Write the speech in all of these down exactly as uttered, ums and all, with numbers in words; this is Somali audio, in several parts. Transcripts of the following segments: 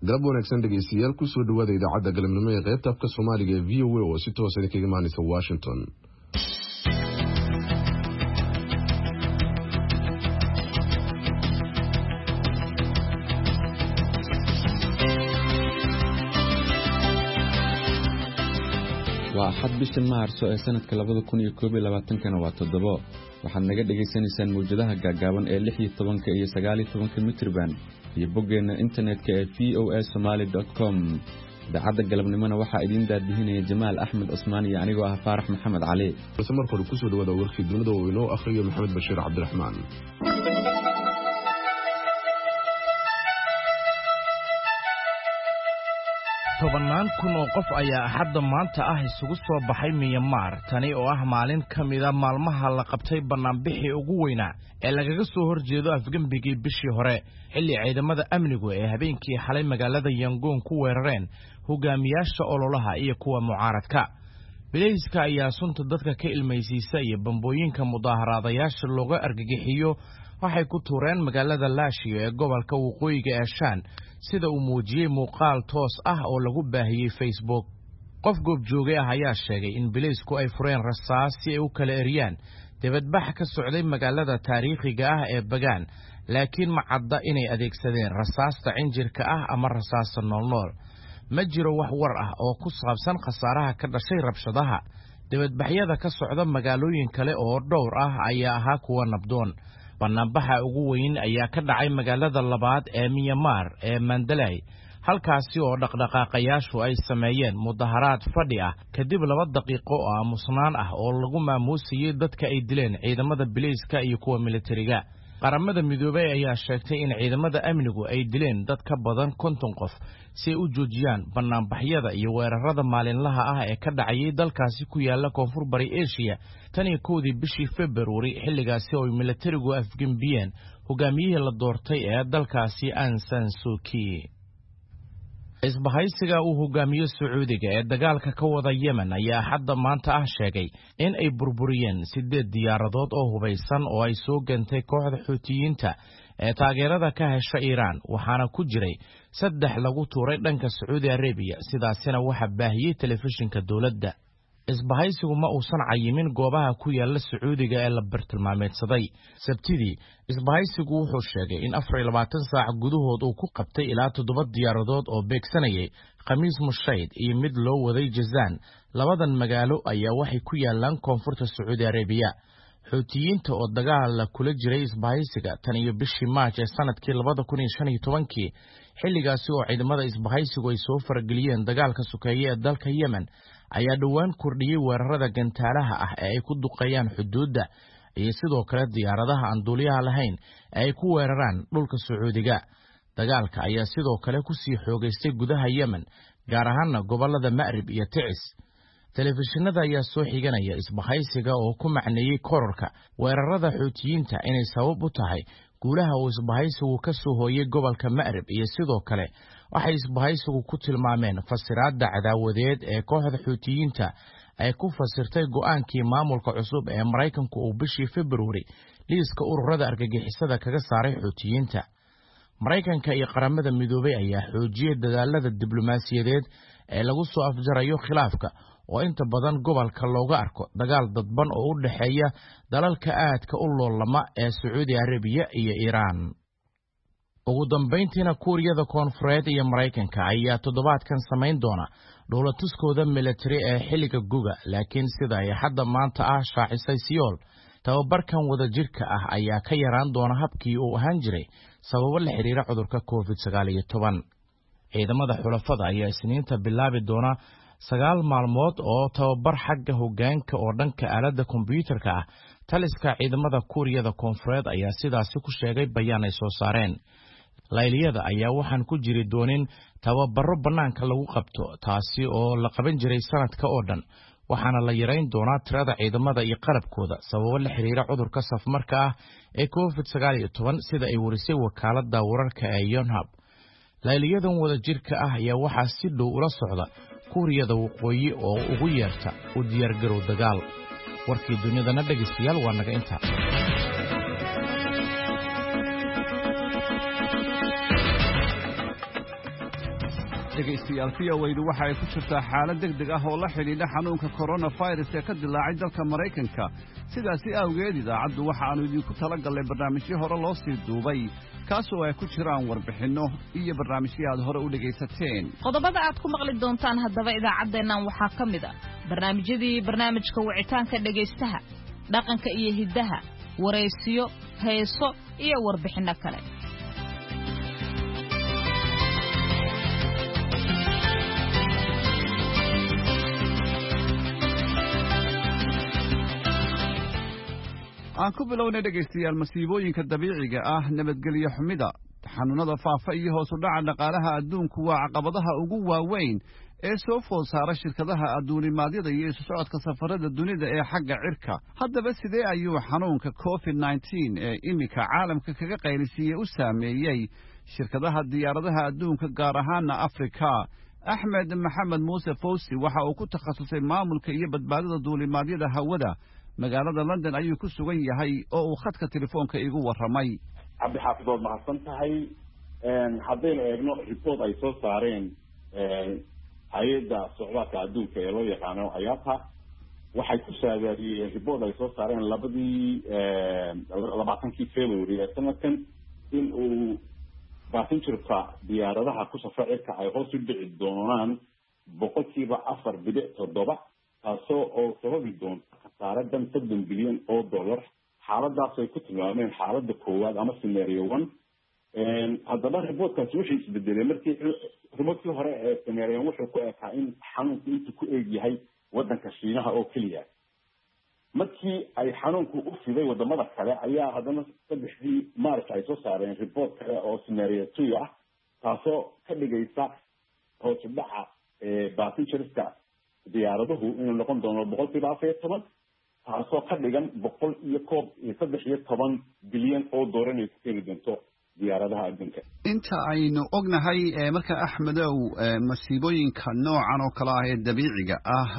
galab wanaagsan dhegeystayaal ku soo dhawaada idaacadda galabnimo ee qaybta afka Soomaaliga ee V O A oo si toos ah kaga imaanaysa Washington. waa xad bisha Maarso ee sanadka labada kun iyo koob iyo labaatan kana waa toddoba waxaad naga dhageysanaysaan mowjadaha gaagaaban ee lix iyo toban iyo sagaal iyo toban mitir band iyo boggeena internetka ee v o a somali dot com. daacadda galabnimona waxaa idin daadihinaya Jamaal Axmed Cusmaan iyo anigoo ah Faarax Maxamed Cali. balse marka hore ku soo dhawaada warkii dunida oo inoo akhriyo Maxamed Bashiir Cabdiraxmaan. tobanaan kun oo qof ayaa axadda maanta ah isugu soo baxay Myanmar tani oo ah maalin ka mida maalmaha la qabtay banaanbixii ugu weynaa ee lagaga soo horjeedo afgambigii bishii hore xilli ciidamada amnigu ee habeenkii xalay magaalada Yangon ku weerareen hogaamiyaasha ololaha iyo kuwa mucaaradka. Bilayska ayaa sunta dadka ka ilmaysiisa iyo bambooyinka mudaaharaadayaasha looga argagixiyo waxay ku tuureen magaalada Laashio ee gobolka waqooyiga ee Shan sida uu muujiyay muuqaal toos ah oo lagu baahiyay Facebook. qof goob joogay ah ayaa sheegay in bilaysku ay fureen rasaas si ay u kala eriyaan dibadbax ka socday magaalada taariikhiga ah ee Bagan, laakiin ma cadda inay adeegsadeen rasaasta cinjirka ah ama rasaasta noolnool. ma jiro wax war ah oo ku saabsan khasaaraha ka dhashay rabshadaha. dibadbaxyada ka socda magaalooyin kale oo dhowr ah ayaa ahaa kuwa nabdoon. banaanbaxa ugu weyn ayaa ka dhacay magaalada labaad ee Myanmar ee Mandalay, halkaasi oo dhaqdhaqaaqayaashu ay sameeyeen mudaharaad fadhi ah kadib laba daqiiqo oo aamusnaan ah oo lagu maamuusiyay dadka ay dileen ciidamada bilayska iyo kuwa militariga. qaramada midoobay ayaa sheegtay in ciidamada amnigu ay dileen dad ka badan konton qof si ay u joojiyaan banaanbaxyada iyo weerarada maalinlaha ah ee ka dhacayay dalkaasi ku yaala koonfur bari Asia tan iyo kowdii bishii February, xilligaasi oo militarigu afgambiyeen hogaamiyihii la doortay ee dalkaasi Aung San Suu Kyi. isbahaysiga uu hogaamiyo Sacuudiga ee dagaalka ka wada Yemen ayaa hadda maanta ah sheegay in ay burburiyeen sideed diyaaradood oo hubaysan oo ay soo gantay kooxda Xuutiyiinta ee taageerada ka hesha Iiraan, waxaana ku jiray saddex lagu tuuray dhanka Saudi Arabia, sidaasina waxa baahiyay telefishinka dawladda. isbahaysigu ma uusan cayimin goobaha ku yaala Sacuudiga ee la bartilmaameedsaday. Sabtidii, isbahaysigu wuxuu sheegay in afar iyo labaatan saac gudahood uu ku qabtay ilaa toddoba diyaaradood oo beegsanayay Khamiis Mushayd iyo mid loo waday Jazaan. labadan magaalo ayaa waxay ku yaalaan koonfurta Saudi Arabia. Xuutiyiinta oo dagaal la kula jiray isbahaysiga tan iyo bishii March ee sanadkii labada kun iyo shan iyo toban, xilligaasi oo ciidamada isbahaysigu ay soo farageliyeen dagaalka sukeeye ee dalka Yemen, ayaa dhowaan kordhiyay weerarada gantaalaha ah ee ay ku duqeeyaan xuduudda iyo sidoo kale diyaaradaha aan duuliyaha lahayn ee ay ku weeraraan dhulka Sacuudiga. dagaalka ayaa sidoo kale ku sii xoogaystay gudaha Yemen, gaar ahaan gobolada Ma'rib iyo Ticis. telefishinada ayaa soo xiganaya isbahaysiga oo ku macneeyay kororka weerarada Xuutiyiinta inay sabab u tahay guulaha uu isbahaysigu ka soo hooyay gobolka Ma'rib, iyo sidoo kale waxay isbahaysigu ku tilmaameen fasiraadda cadaawadeed ee kooxda Xuutiyiinta ay ku fasirtay go'aankii maamulka cusub ee Maraykanku uu bishii February liiska ururada argagixisada kaga saaray Xuutiyiinta. Maraykanka iyo qaramada midoobay ayaa xoojiyay dadaalada diblomaasiyadeed ee lagu soo afjarayo khilaafka oo inta badan gobolka looga arko dagaal dadban oo u dhaxeeya dalalka aadka u loolama ee Saudi Arabia iyo Iiraan. ugu dambeyntiina Kuuriyada Koonfureed iyo Maraykanka ayaa toddobaadkan samayn doona dowlatuskooda military ee xilliga guga, laakiin sida ay hadda maanta ah shaacisay Seoul, tababarkan wada jirka ah ayaa ka yaraan doona habkii uu ahaan jiray sababo la xiriira cudurka covid sagaal iyo toban. ciidamada xulafada ayaa Isniinta bilaabi doona sagaal maalmood oo tababar xagga hoggaanka oo dhanka aaladda kombiyuutarka ah. taliska ciidamada Kuuriyada Koonfureed ayaa sidaasi ku sheegay bayaan ay soo saareen. layliyada ayaa waxaan ku jiri doonin tababaro bannaanka lagu qabto, taasi oo la qaban jiray sanadka oo dhan, waxaana la yarayn doonaa tirada ciidamada iyo qalabkooda sababo la xiriira cudurka safmarka ah ee covid sagaal iyo toban, sida ay warisay wakaaladda wararka ee Yonhap. layliyadan wada jirka ah ayaa waxaa si dhow ula socda Kuuriyada Waqooyi oo ugu yeerta u diyaargarow dagaal. warkii dunidana dhegeystayaal waa naga inta. dhegaystayaal v o waydu waxa ay ku jirtaa xaalad degdeg ah oo la xidhiidha xanuunka coronavirus ee ka dilaacay dalka maraykanka sidaasi awgeed idaacaddu waxa aanu idinku tala gallay barnaamijyo hore loo sii duubay kaasoo ay ku jiraan warbixinno iyo barnaamijyo aad hore u dhegaysateen qodobada aad ku maqli doontaan haddaba idaacaddeennan waxaa ka mid a barnaamijyadii barnaamijka wicitaanka dhegaystaha dhaqanka iyo hiddaha waraysiyo heeso iyo warbixinno kale aan ku bilownay dhegaystayaal masiibooyinka dabiiciga ah nabadgelyo xumida xanuunada faafa iyo hoos u dhaca dhaqaalaha adduunku waa caqabadaha ugu waaweyn ee soo food saara shirkadaha adduunimaadyada iyo isu socodka safarada dunida ee xagga cirka haddaba sidee ayuu xanuunka covid nineteen ee iminka caalamka kaga qaylisiiyey u saameeyey shirkadaha diyaaradaha adduunka gaar ahaana afrika axmed maxamed muuse fawsi waxa uu ku takhasusay maamulka iyo badbaadada duulimaadyada hawada magaalada london ayuu ku sugan yahay oo uu khadka telefoonka igu warramay cabdi xaafidood mahadsan tahay haddaynu eegno report ay soo saareen hay-adda socdaalka adduunka ee loo yaqaano ayata waxay ku saadaadiyeen report ay soo saareen labadii labaatankii february ee sanadkan in uu baasinjirka diyaaradaha ku safra cirka ay hoos u dhici doonaan boqolkiiba afar bidic toddoba taasoo oo sababi doonta khasaaradan soddon bilyan oo dollar xaaladaas ay ku tilmaameen xaaladda koowaad ama scenario one haddaba reportkaasi wuxuu isbedelay markii reportkii hore ee scenario wuxuu ku ekaa in xanuunku intuu ku eeg yahay waddanka shiinaha oo keliya markii ay xanuunku u fiday wadamada kale ayaa haddana saddexdii march ay soo saareen report kale oo scenario two ah taasoo ka dhigaysa hoos u dhaca passengerska diyaaraduhu inuu noqon doono boqolkiiba afar iyo toban taasoo ka dhigan boqol iyo koob iyo saddex iyo toban bilyan oo doolar inay ku keeni doonto diyaaradaha adduunka inta aynu ognahay marka axmedow masiibooyinka noocan oo kale ah ee dabiiciga ah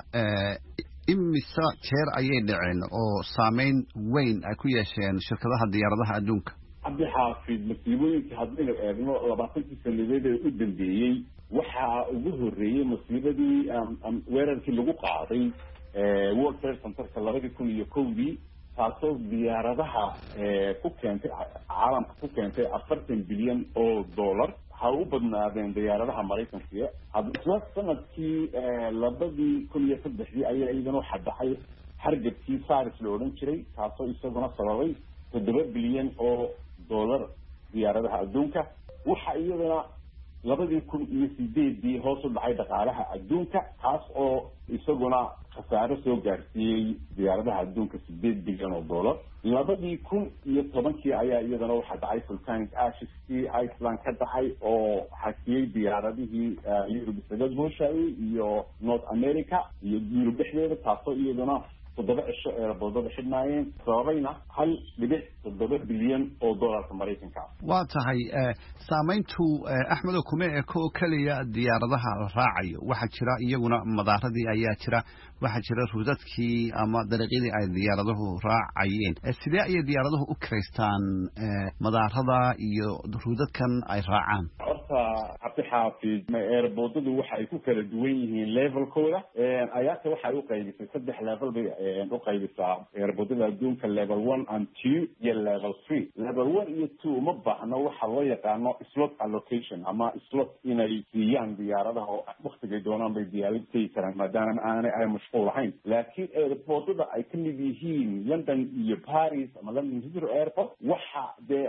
imise jeer ayay dhaceen oo saameyn weyn ay ku yeesheen shirkadaha diyaaradaha adduunka cabdi xaafid masiibooyinka haddaynu eegno labaatankii sanadeed ee u dambeeyey waxaa ugu horreeyey masiibadii weerarkii lagu qaaday world trade centerka labadii kun iyo kowdii taasoo diyaaradaha ku keentay caalamka ku keentay afartan bilyan oo dollar ha u badnaadeen diyaaradaha maraykanka isla sanadkii labadii kun iyo saddexdii ayaa iyadana waxaa dhacay hargabkii saris la odhan jiray taasoo isaguna sababay toddoba bilyan oo dollar diyaaradaha adduunka waxa iyadana labadii kun iyo sideedii hoos u dhacay dhaqaalaha adduunka taas oo isaguna khasaaro soo gaarsiiyey diyaaradaha adduunka sideed bilyan oo dollar labadii kun iyo tobankii ayaa iyadana waxaa dhacay volcanic asheskii iceland ka dhacay oo xakiyey diyaaradihii yurub isaga gooshaayey iyo north america iyo yurub dhexdeeda taasoo iyadana toddoba cisho ee boodada xidhnaayeen sababayna hal dhibic toddoba bilyan oo dollarka maraykanka ah waa tahay saamayntu axmedow kuma eko oo keliya diyaaradaha la raacayo waxaa jira iyaguna madaaradii ayaa jira waxaa jira ruudadkii ama dariiqyadii ay diyaaraduhu raacayeen sidee ayay diyaaraduhu u kiraystaan madaarada iyo ruudadkan ay raacaan horta cabdixaafid eerboodadu waxa ay ku kala duwan yihiin levelkooda ayaata waxay u qaybisay saddex level bay u qaybisaa eerboodada adduunka level one and two iyo level three level one iyo two uma baahno waxa loo yaqaano slot allocation ama slot inay siiyaan diyaaradaha oo waktigay doonaan bay diyaarad tegi karaan maadaama aanay ay mashquul ahayn laakiin eerboodada ay ka mid yihiin london iyo paris ama london heathrow airport waxa dee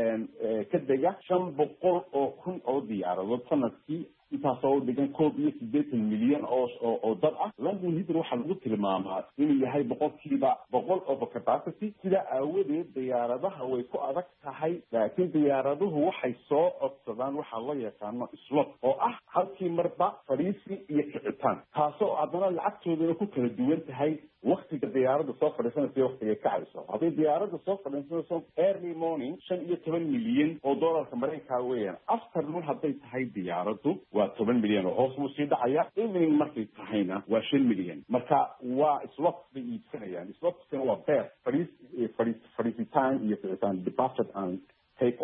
ka dega shan boqol oo kun oo diyaaradood sanadkii intaasoo u dhigan koob iyo siddeetan milyan oo oo dad ah london heathrow waxaa lagu tilmaamaa inuu yahay boqolkiiba boqol over capacity sidaa aawadeed diyaaradaha way ku adag tahay laakiin diyaaraduhu waxay soo codsadaan waxaa loo yaqaano slot oo ah halkii marba fadhiisi iyo kicitaan taasoo haddana lacagtoodana ku kala duwan tahay waktiga diyaaradda soo fadhiisanaysa iyo waktiga kacayso hadday diyaaradda soo fadhiisanayso early morning shan iyo toban milyan oo dollarka maraykanka weeyaan afternoon hadday tahay diyaaraddu waa toban milyan oo hoos buu sii dhacaya evening markay tahayna waa shan milyan marka waa slot bay iibsanayaan slotskana waa beer fadhiis fadhiis fadhiisitaan iyo kicitaan departure and take off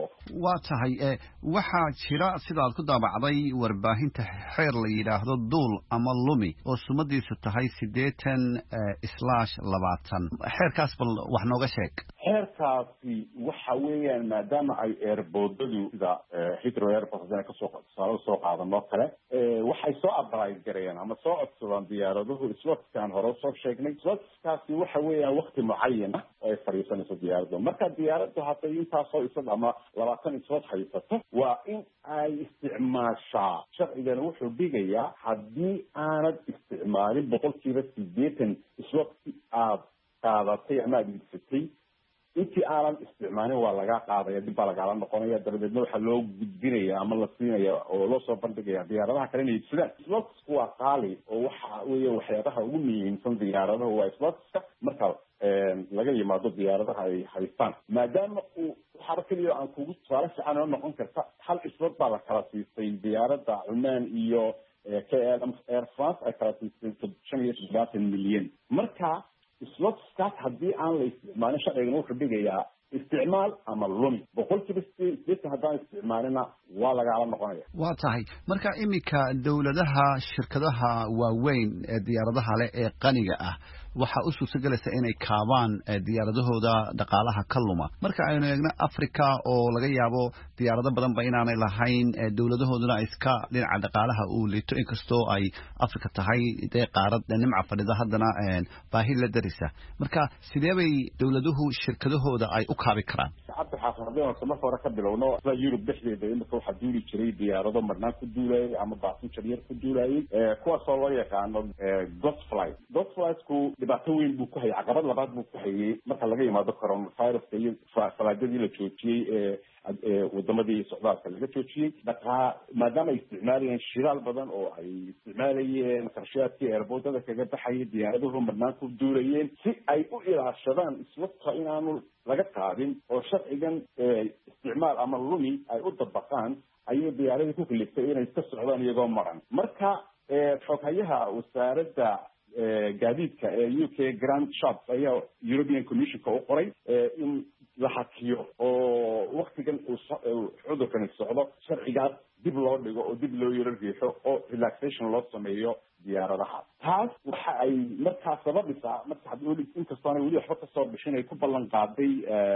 waa tahay waxaa jira sidaad ku daabacday warbaahinta xeer la yidhaahdo duul ama lumi oo sumadiisu tahay siddeetan slash labaatan xeerkaas bal wax nooga sheeg xeerkaasi waxa weeyaan maadaama ay eerboodadu sida Heathrow Airport kasoo tusaale soo qaadanoo kale waxay soo apply gareeyaan ama soo codsadaan diyaaraduhu slotskan hore soo sheegnay slotskaasi waxa weeyaan waqti mucayan ah oo ay fariisanayso diyaaraddu marka diyaaraddu hadday intaasoo isag ama labaatan slot haysato waa in ay isticmaashaa sharcigana wuxuu dhigayaa haddii aanad isticmaalin boqolkiiba siddeetan slotki aad qaadatay ama aad iibsatay intii aanan isticmaalin waa laga qaadaya dib baa lagala noqonaya dabadeedna waxaa loo gudbinaya ama la siinaya oo loo soo bandhigaya diyaaradaha kale inay iibsadaan slotsku waa qaali oo waxa weeye waxyaabaha ugu muhiimsan diyaaradaha waa slotska marka laga yimaado diyaaradaha ay haystaan maadaama uu waxaaba keliya aan kugu tusaale fiican oo noqon karta hal slot baa la kala siistay diyaaradda Cumaan iyo K L M Air France ay kala siistay shan iyo toddobaatan milyan marka slotskaas haddii aan la isticmaalin sharcigan wuxuu dhigayaa isticmaal ama lumi boqolkiiba siddeetan haddaan isticmaalina waa lagala noqonaya waa tahay marka iminka dowladaha shirkadaha waaweyn ee diyaaradaha leh ee qaniga ah waxaa u suurtagelaysa inay kaabaan diyaaradahooda dhaqaalaha ka luma marka aynu eegno Africa oo laga yaabo diyaarado badan ba inaanay lahayn dowladahooduna iska dhinaca dhaqaalaha uu liito inkastoo ay Africa tahay dee qaarad nimca fadhida haddana baahi la darisa marka sidee bay dowladuhu shirkadahooda ay u kaabi karaan shacabka xaafadada sama hore ka bilowno sida Europe dhexdeeda imika waxa duuli jiray diyaarado marnaan ku duulayay ama passenger yar ku duulayay kuwaas oo loo yaqaano ghost flight ghost flight-ku dhibaato weyn buu ku hayay caqabad labaad buu ku hayay marka laga yimaado coronavirus iyo falaadadii la joojiyey ee wadamadii socdaalka laga joojiyey dhaqaa maadaama ay isticmaalayeen shidaal badan oo ay isticmaalayeen qarshaadkii airportada kaga baxayay diyaaraduhu marnaan ku duulayeen si ay u ilaashadaan slotka inaanu laga qaadin oo sharcigan isticmaal ama lumi ay u dabaqaan ayay diyaaradii ku kaliftay inay iska socdaan iyagoo maran marka xoghayaha wasaaradda gaadiidka ee U K Grand Shops ayaa European Commission ka u qoray in la hakiyo oo waqtigan uu cudurkan socdo sharcigaas dib loo dhigo oo dib loo yaro riixo oo relaxation loo sameeyo diyaaradaha taas waxa ay markaa sababisaa marka haddii inkastoo aanay weli waxba kasoo bixin ay ku ballan qaaday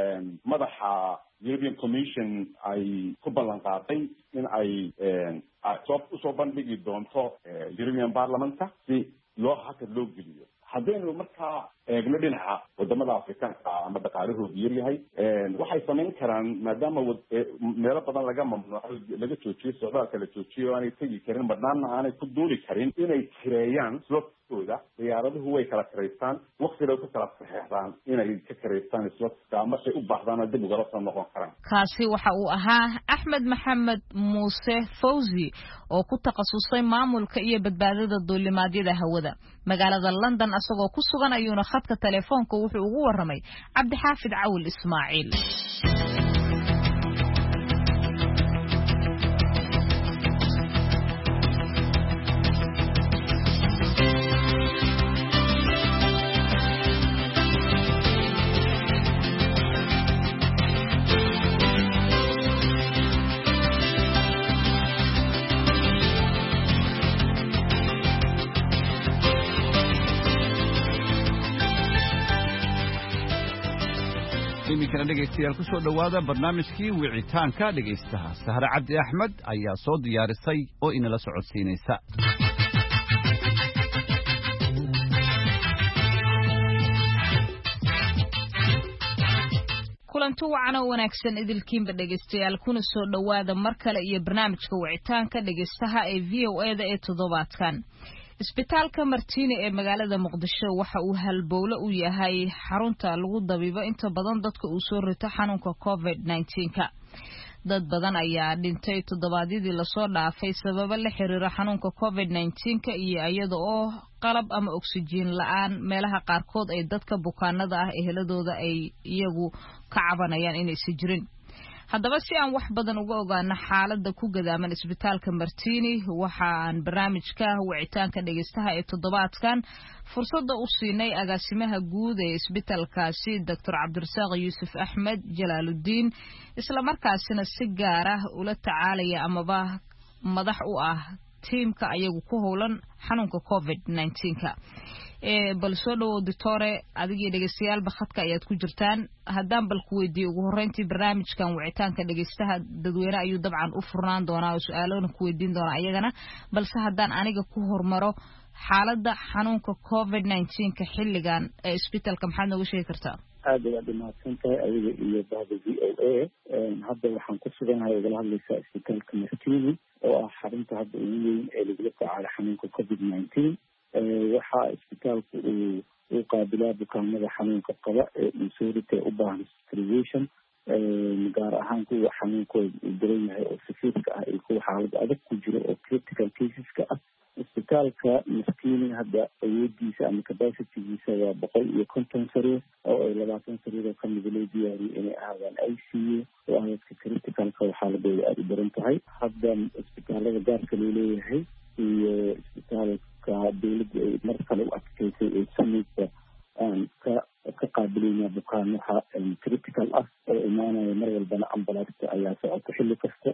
madaxa European Commission ay ku ballan qaaday in ay soo usoo bandhigi doonto European Parliament-ka si loo hakad loo geliyo haddaynu markaa eegno dhinaca wadamada afrikaanka ama dhaqaalahoodu yar yahay waxay samayn karaan maadaama meelo badan laga mamnuuco laga joojiyo socdaalka la joojiyo aanay tegi karin badnaana aanay ku duuli karin inay kireeyaan slotskooda diyaaraduhu way kala kiraystaan waqtiga ku kala saxeexdaan inay ka kiraystaan slotska markay u baahdaan dib ugala soo noqon karaan kaasi waxa uu ahaa Axmed Maxamed Muuse Fawzi oo ku takhasusay maamulka iyo badbaadada duulimaadyada hawada magaalada London asagoo ku sugan ayuuna khadka telefoonka wuxuu ugu waramay Cabdixaafid Cawl Ismaaciil iminkana dhegaystayaal ku soo dhowaada barnaamijkii wicitaanka dhegaystaha Sahra Cabdi Axmed ayaa soo diyaarisay oo inala socodsiinaysa kulanti wacan oo wanaagsan idilkiinba dhegaystayaal kuna soo dhowaada mar kale iyo barnaamijka wicitaanka dhegaystaha ee V O A da ee toddobaadkan isbitaalka Martini ee magaalada Muqdisho waxa uu halbowle u yahay xarunta lagu dabiibo inta badan dadka uu soo rito xanuunka COVID nineteen ka dad badan ayaa dhintay toddobaadyadii la soo dhaafay sababo la xiriira xanuunka COVID nineteen ka iyo iyada oo qalab ama oxygen la'aan meelaha qaarkood ay dadka bukaanada ah eheladooda ay iyagu ka cabanayaan inay si jirin haddaba si aan wax badan uga ogaano xaaladda ku gadaaman isbitaalka Martini waxa aan barnaamijka wicitaanka dhageystaha ee toddobaadkan fursadda u siinay agaasimaha guud ee isbitaalkaasi Doctor Cabdirasaaq Yuusuf Axmed Jalaaluddin isla markaasina si gaar ah ula tacaalaya amaba madax u ah tiimka ayagu ku howlan xanuunka covid nineteen ka ee bal soo dhawo doctore adigii dhageystayaal khadka ayaad ku jirtaan haddaan bal ku weydiiyo ugu horreyntii barnaamijkan wicitaanka dhageystaha dadweyne ayuu dabcan u furnaan doonaa oo su'aaloona ku weydiin doonaa ayagana balse haddaan aniga ku hormaro xaaladda xanuunka covid nineteen ka xilligan ee isbitaalka maxaad nooga sheegi kartaa aad ayaad umahadsantahay adiga iyo bahda v o a hadda waxaan ku suganahay ogala hadlaysaa isbitaalka Martini oo ah xarunta hadda ugu weyn ee lagula tacaalo xanuunka covid nineteen waxaa isbitaalku uu u qaabilaa bukaanada xanuunka qaba ee insurity u baahan hospitalization gaar ahaan kuwa xanuunkooda uu daran yahay oo safiirka ah iyo kuwa xaalad adag ku jiro oo critical caseska ah isbitaalka Martini hadda awoodiisa ama capacitygiisa waa boqol iyo konton sariir oo ay labaatan sariir oo kamid loo diyaariyey inay ahaadaan I C U oo ahadka criticalka waxaa labooda aada u daran tahay hadda isbitaalada gaarka loo leeyahay iyo isbitaalka dawladda ay mar kale u adkeysay ee samaysa aan ka ka qaabilayna bukaanaha critical ah oo imaanaya mar walbana ambalaasta ayaa socota xilli kasta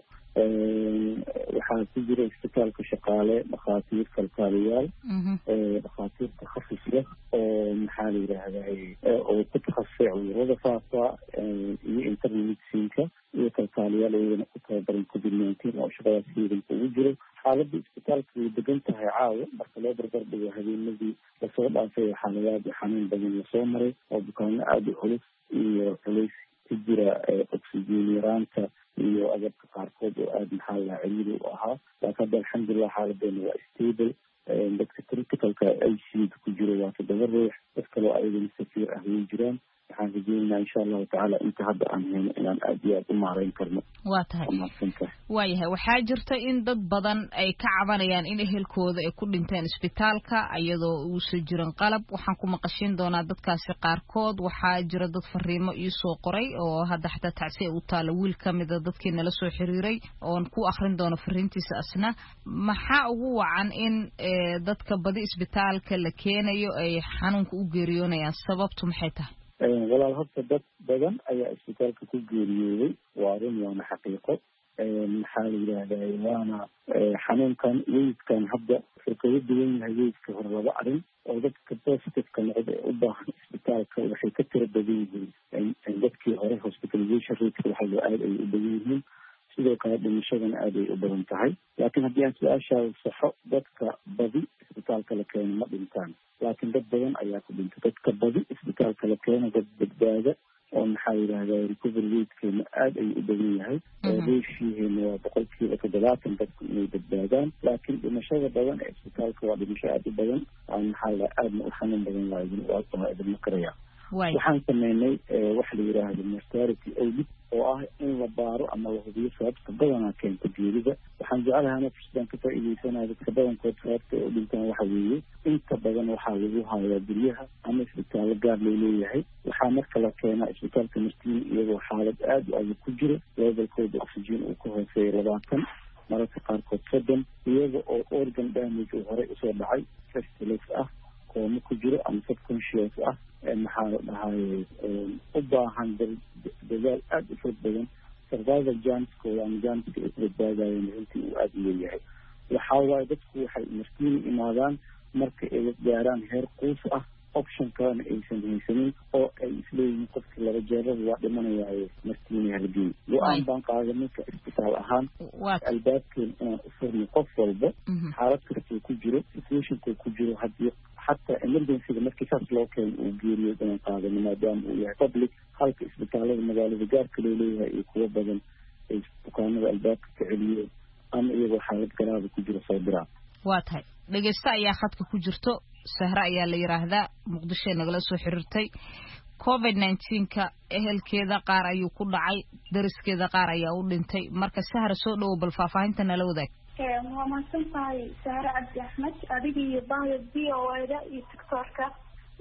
waxaa ku jira isbitaalka shaqaale dhakhaatiir kalkaaliyaal dhakhaatiir takhasus leh oo maxaa la yidhaahdaa oo ku takhasusay cudurrada faafa iyo internal medicineka iyo kalkaaliyaal iyagana ku tababaran covid nineteen oo shaqadaas ciidanka ugu jiro xaaladda isbitaalka way degan tahay caawa marka loo barbar dhigo habeenadii lasoo dhaafay xaaladaad xanuun badan lasoo maray oo bukaano aada u culus iyo culays ku jira oxygen yaraanta iyo agabka qaarkood oo aada maxaa la ciriiri u ahaa laakiin hadda alxamdulilah xaaladeena waa stable dadka criticalka I C U ku jiro waa toddoba ruux dad kaloo ayagana safiir ah way jiraan waxaan rajeynaynaa insha allahu tacaala inta hadda aan hayno inaan aada iyo aada u maareyn karno waa tahay waayahay waxaa jirta in dad badan ay ka cabanayaan in ehelkooda ay ku dhinteen isbitaalka iyadoo uusan jirin qalab waxaan ku maqashin doonaa dadkaasi qaarkood waxaa jira dad fariimo ii soo qoray oo hadda xataa tacsi u taala wiil ka mida dadkii nala soo xiriiray oon ku akhrin doono fariintiisa asna maxaa ugu wacan in dadka badi isbitaalka la keenayo ay xanuunka u geeriyoonayaan sababtu maxay tahay walaal horta dad badan ayaa isbitaalka ku geeriyooday waa run waana xaqiiqo maxaa la yidhaahdaa waana xanuunkan weydkan hadda wuxuu kaga duwan yahay weydka hore laba arrin oo dadka positiveka noqda ee u baahan isbitaalka waxay ka tira badan yihiin dadkii hore hospitalization rateka waxaa aada ay u badan yihiin sidoo kale dhimashadana aada ay u badan tahay laakiin haddii aan su-aashaada saxo dadka badi isbitaalka la keeno ma dhintaan laakiin dad badan ayaa ku dhintay dadka badi isbitaalka la keeno dad badbaada oo maxaa yidhahdaa recovery ratekeena aada ayuu u badan yahay reeshiiheena waa boqolkiiba toddobaatan dadku inay badbaadaan laakiin dhimashada badan ee isbitaalka waa dhimasho aada u badan aan maxaa la aadna u xanuun badan waa idinma karaya waxaan sameynay waxa la yidhaahdo mortality audit oo ah in la baaro ama la hubiyo sababta badanaa keenta geerida waxaan jecelahay fursadaan ka faa'iideysanaya dadka badankood sababta ay u dhintaan waxa weeye inta badan waxaa lagu hayaa guryaha ama isbitaallo gaar loo leeyahay waxaa marka la keenaa isbitaalka Martini iyagoo xaalad aada u adag ku jiro levelkooda oxygen uu ka hooseeya labaatan mararka qaarkood soddon iyaga oo organ damage uu horey usoo dhacay festilex ah kooma ku jiro ama subconscious ah maxaa la dhahaye u baahan dadaal aada u fog badan survival janskooda ama janska ay ku badbaadayeen runtii uu aada u leeyahay waxaa waaye dadku waxay Martini imaadaan marka ay gaaraan heer quus ah option kalena aysan haysanin oo ay isleeyihiin qofkii laba jeerada waa dhimanayaaye Martini halgeey go-aan baan qaadanay ka isbitaal ahaan albaabkeena inaan u furno qof walba xaalad kastoo ku jiro situationkoo ku jiro haddii xataa emergencyga markii saas loo keeno uu geeriyo inaan qaadano maadaama uu yahay public halka isbitaalada magaalada gaarka loo leeyahay iyo kuwo badan ay bukaanada albaabka ka celiyeen ama iyagoo xaalad garaada ku jiro soo diraan waa tahay dhegeysta ayaa khadka ku jirto sahra ayaa la yiraahdaa muqdisho nagala soo xiriirtay covid nineteen ka ehelkeeda qaar ayuu ku dhacay dariskeeda qaar ayaa u dhintay marka sahra soo dhawo bal faahfaahinta nala wadaag waa mahadsan tahay sahra cabdi axmed adiga iyo bahda v o a da iyo doctorka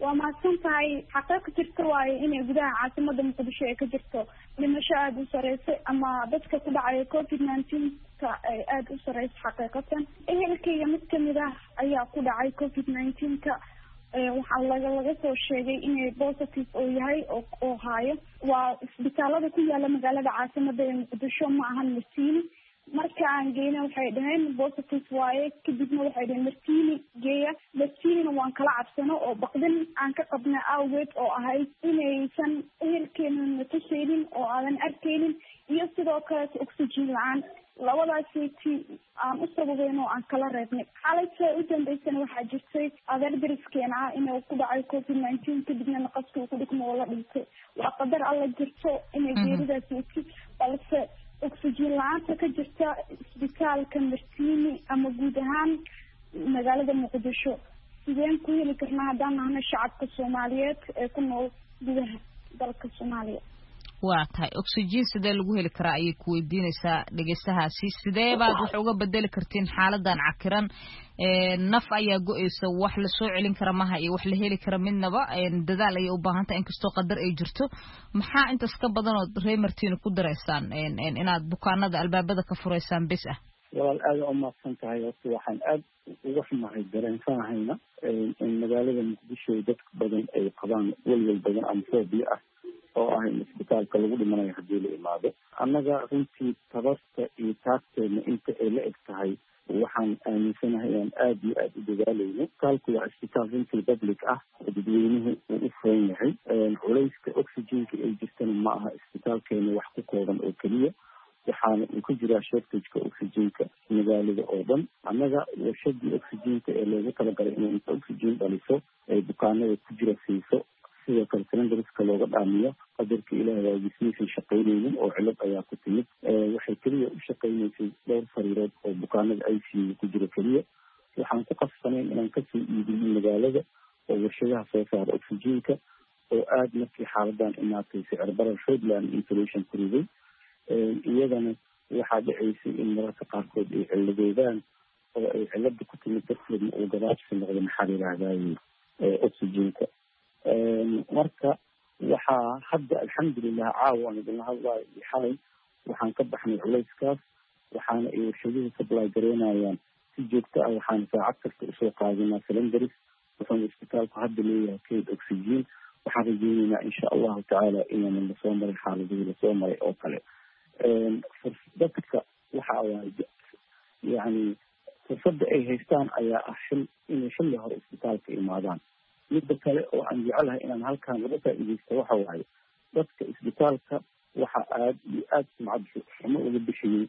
waa mahadsan tahay xaqiiq jirta waayo inay gudaha caasimada muqdisho ay ka jirto dhimasho aada u sareysa ama dadka ku dhacaya covid nineteenka ay aada u sareysa xaqiiqatan ehelkayga mid kamid ah ayaa ku dhacay covid nineteenka waxaa laga laga soo sheegay inay positive oo yahay oo oo haayo waa isbitaalada ku yaala magaalada caasimada ee muqdisho ma ahan martiini marka aan geyna waxay dhaheen positive waaye kadibna waxay dhaheen martiini geeya martiinina waan kala cabsano oo baqdin aan ka qabna awgeed oo ahayd inaysan ehelkeena natuseynin oo aadan arkeynin iyo sidoo kale oxygen la-aan labadaasi ti aan u sababeyn oo aan kala reebnay xalayta u dambeysana waxaa jirtay adeer dariskeena ah inuu ku dhacay covid nineteen kadibna naqaska uu ku dhigmo oo la dhintay waa qadar alla jirto inay geeridaasi ti balse oxygen la-aanta ka jirta isbitaalka martiini ama guud ahaan magaalada muqdisho sideen ku heli karnaa haddaan nahna shacabka soomaaliyeed ee ku nool gudaha dalka soomaaliya waa tahay oxygen sidee lagu heli karaa ayay ku weydiinaysaa dhegeystahaasi sidee baad wax uga bedeli kartiin xaaladan cakiran naf ayaa go-eysa wax lasoo celin kara maha iyo wax la heli kara midnaba dadaal ayay u baahan tahay inkastoo qadar ay jirto maxaa intaas ka badan ood reer martiina ku dareysaan inaad bukaanada albaabada ka fureysaan bes ah walaal aada u mahadsan tahay horta waxaan aada uga xumahay dareensanahayna in magaalada muqdisho dadka badan ay qabaan welwel badan ama phobia ah oo ah in isbitaalka lagu dhimanayo haddii la imaado annaga runtii tabarta iyo taagteedna inta ay la eg tahay waxaan aaminsanahay aan aada iyo aada u dadaalayno isbitaalku waa isbitaal runtii public ah oo dadweynuhu uu u furan yahay culayska oxygenka ay jirtana ma aha isbitaalkeena wax ku kooban oo keliya waxaana uu ku jiraa shortageka oxygenka magaalada oo dhan annaga warshadii oxygenka ee loogu talagalay inay inta oxygen dhaliso ay bukaanada ku jira siiso sidoo kale cylindriska looga dhaamiyo qadarka ilaahay waa gismaysan shaqaynaynin oo cilad ayaa ku timid waxay keliya u shaqaynaysay dhowr fariirood oo bukaanada i c u ku jira keliya waxaan ku qasbanayn inaan kasoo iibino magaalada oo warshadaha soo saara oxygenka oo aada markii xaaladan imaatay sicir barar xoogland insulation ku riday iyadana waxaa dhaceysay in mararka qaarkood ay ciladoodaan oo ay cilada ku timid darteedna uu gabaabsi noqdo maxaa la yidhaahdaye oxygenka marka waxaa hadda alxamdulilah caawa aan idinla hadlaayo iyo xalay waxaan ka baxnay culayskaas waxaana ay warshaduhu supply gareynayaan si joogto ah waxaana saacad kasta usoo qaadinaa cylindris wuxuuna isbitaalku hadda leeyahay kayd oxygen waxaan rajeyneynaa insha allahu tacaala inaanan lasoo marin xaaladihii lasoo maray oo kale dadka waxa waaye yani fursadda ay haystaan ayaa ah xil inay xilli hore isbitaalka imaadaan midda kale oo aan jecelahay inaan halkaan laga faa'iideysto waxa waaye dadka isbitaalka waxa aada iyo aada sumcad xumo uga bixiyey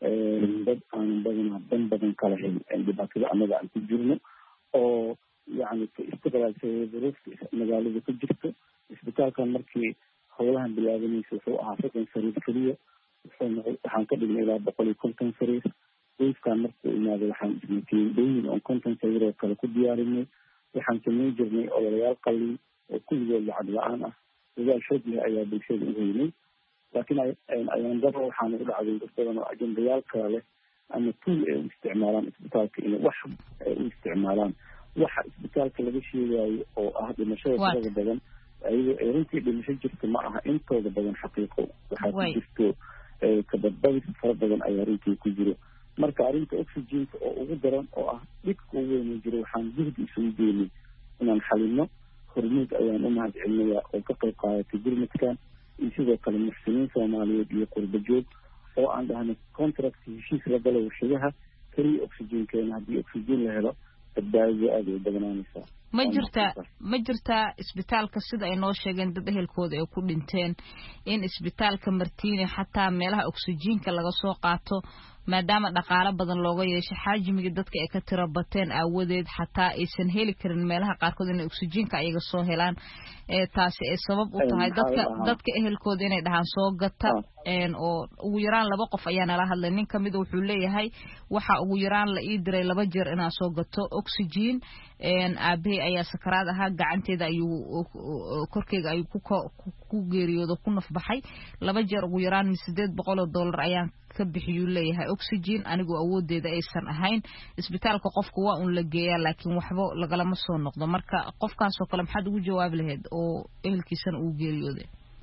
dad aanan badanaa dan badan kala helin dhibaatada annaga aan ku jirno oo yani ka istiqlaalsay duruufta magaalada ku jirto isbitaalkan markii howlahan bilaabanaysa wuxuu ahaa soddon sariir keliya wuxuuna waxaan ka dhignay ilaa boqol iyo konton sariir duufkaan markuu imaaday waxaan isnatiyey dooyin oon konton sariir oo kale ku diyaarinay waxaan samayn jirnay ololayaal qalin oo kulligood lacag la-aan ah dadaal xoog leh ayaa bulshada u heynay laakiin ayaan daba waxaana u dhacday dad badan oo ajendayaal kala leh ama tuul ay u isticmaalaan isbitaalka inay wax ay u isticmaalaan waxa isbitaalka laga sheegaayo oo ah dhimashada tirada badan ayadoo ay runtii dhimasho jirta ma aha intooda badan xaqiiqo waxaa ku jirto kabadbadis fara badan ayaa runtii ku jiro marka arrinta oxygenka oo ugu daran oo ah dhibka u weyna jiro waxaan juhdi isugu geynay inaan xalino hormuud ayaan u mahad celinayaa oo ka qayb qaadatay gurmadkan iyo sidoo kale muxsiniin soomaaliyeed iyo qurbajoog oo aan dhahnay contract heshiis la galo warshadaha keliya oxygenkeena haddii oxygen la helo badbaadada aada ay badanaanaysaa ma jirtaa ma jirtaa isbitaalka sida ay noo sheegeen dad ehelkooda ay ku dhinteen in isbitaalka martiini xataa meelaha oxygenka laga soo qaato maadaama dhaqaalo badan looga yeeshay xaajimiga dadka ay ka tiro bateen aawadeed xataa aysan heli karin meelaha qaarkood inay oxygenka ayaga soo helaan ee taasi ay sabab u tahay dadka dadka ehelkooda inay dhahaan soo gata oo ugu yaraan laba qof ayaa nala hadlay nin kamid wuxuu leeyahay waxa ugu yaraan la ii diray laba jeer inaan soo gato oxygen aabahey ayaa sakaraad ahaa gacanteeda ayuu korkeyga ayuu ku geeriyoodo ku nafbaxay laba jeer ugu yaraan sideed boqol oo dollar ayaan ka bixiyuu leeyahay oxygen anigu awoodeeda aysan ahayn isbitaalka qofku waa un la geeyaa laakiin waxba lagalama soo noqdo marka qofkaasoo kale maxaad ugu jawaabi lahayd oo ehelkiisana uu geeriyooday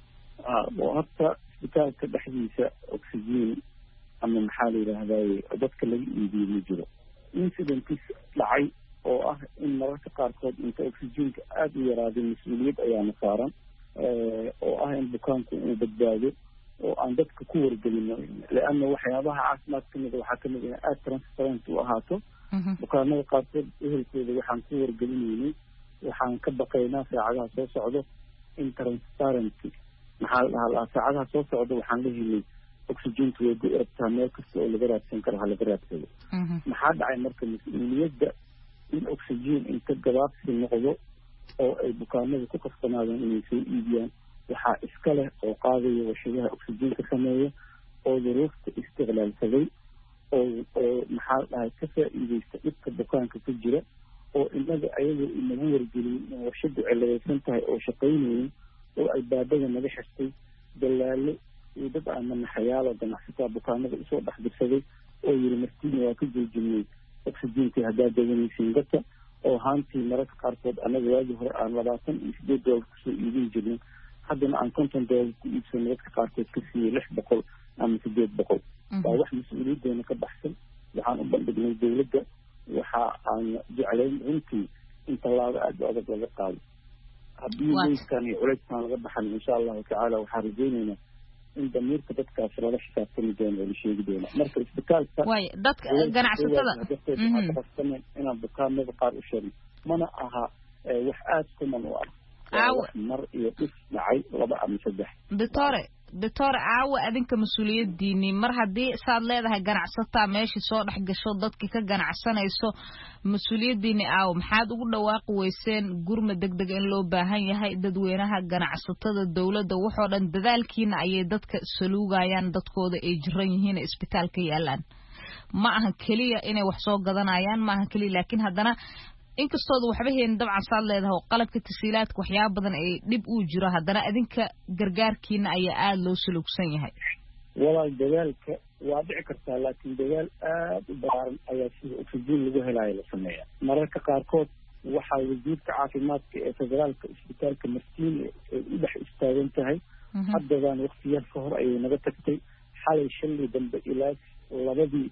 horta isbitaalka dhexdiisa oxygen ama maxaa la yidhaahdaye dadka laga iibiyo ma jiro incidentis dhacay oo ah in mararka qaarkood inta oxygenka aada u yaraaday mas-uuliyad ayaana saaran oo ah in bukaanku uu badbaado oo aan dadka ku wargelino leanna waxyaabaha caafimaad kamid a waxaa kamid in aada transparent u ahaato bukaanada qaarkood ehelkooda waxaan ku wargelinaynay waxaan ka baqaynaa saacadaha soo socdo in transparency maxaa la dhahaa lahaa saacadaha soo socda waxaan la helay oxygentu way ku erabtaa meel kasta oo laga raadsan karo ha laga raadsado maxaa dhacay marka mas-uuliyadda in oxygen inta gabaabsi noqdo oo ay bukaanada ku kasbanaadeen inay soo iibiyaan waxaa iska leh oo qaadaya warshadaha oxygenka sameeya oo duruufta istiqlaalsaday oo oo maxaa la dhahay ka faa'iideysta dhibka bukaanka ku jira oo inaga ayagoo inagu wargeliyay in warshadu ciladaysan tahay oo shaqaynayeen oo albaabada naga xirtay dalaalo iyo dad aamanaxayaal oo ganacsataa bukaanada usoo dhexdirsaday oo yiri martiina waa ka joojinay oxygenka haddaad dawanaysiin dadka oo haantii mararka qaarkood anaga waagii hore aan labaatan iyo sideed doolar kusoo iibin jirnay haddana aan konton doolar ku iibsano dadka qaarkood ka siiyey lix boqol ama sideed boqol waa wax mas-uuliyadeena ka baxsan waxaan u bandhignay dawladda waxa aan jeclayn runtii in tallaabo aada u adag laga qaado haddii weyskan iyo culeyskan laga baxan insha allahu tacaala waxaan rajaynaynaa in damiirka dadkaas laga xisaabtami doono oo la sheegi doono marka isbitaalka way dadka ganacsatada dadka inaan bukaanada qaar u sheegno mana aha wax aada kuman u ah wax mar iyo dhis dhacay laba ama saddex doctore doctore aawa adinka mas-uuliyadiini mar haddii saad leedahay ganacsataa meeshii soo dhex gasho dadkii ka ganacsanayso mas-uuliyadiini aawa maxaad ugu dhawaaqi weyseen gurma degdeg in loo baahan yahay dadweynaha ganacsatada dawladda waxoo dhan dadaalkiina ayay dadka saluugayaan dadkooda ay jiran yihiin isbitaalka yaalaan ma aha keliya inay wax soo gadanayaan ma aha keliya laakiin haddana inkastooda waxba heen dabcan saad leedahay oo qalabka tasiilaadka waxyaaba badan ay dhib uu jiro haddana adinka gargaarkiina ayaa aada loo salugsan yahay walaal dadaalka waa dhici kartaa laakiin dadaal aada u ballaaran ayaa sida oxygen lagu helaayo la sameeya mararka qaarkood waxaa wasiirka caafimaadka ee federaalka isbitaalka martiin ay u dhex istaagan tahay haddadaan waktiyaal ka hor ayay naga tagtay xalay shalay dambe ilaa labadii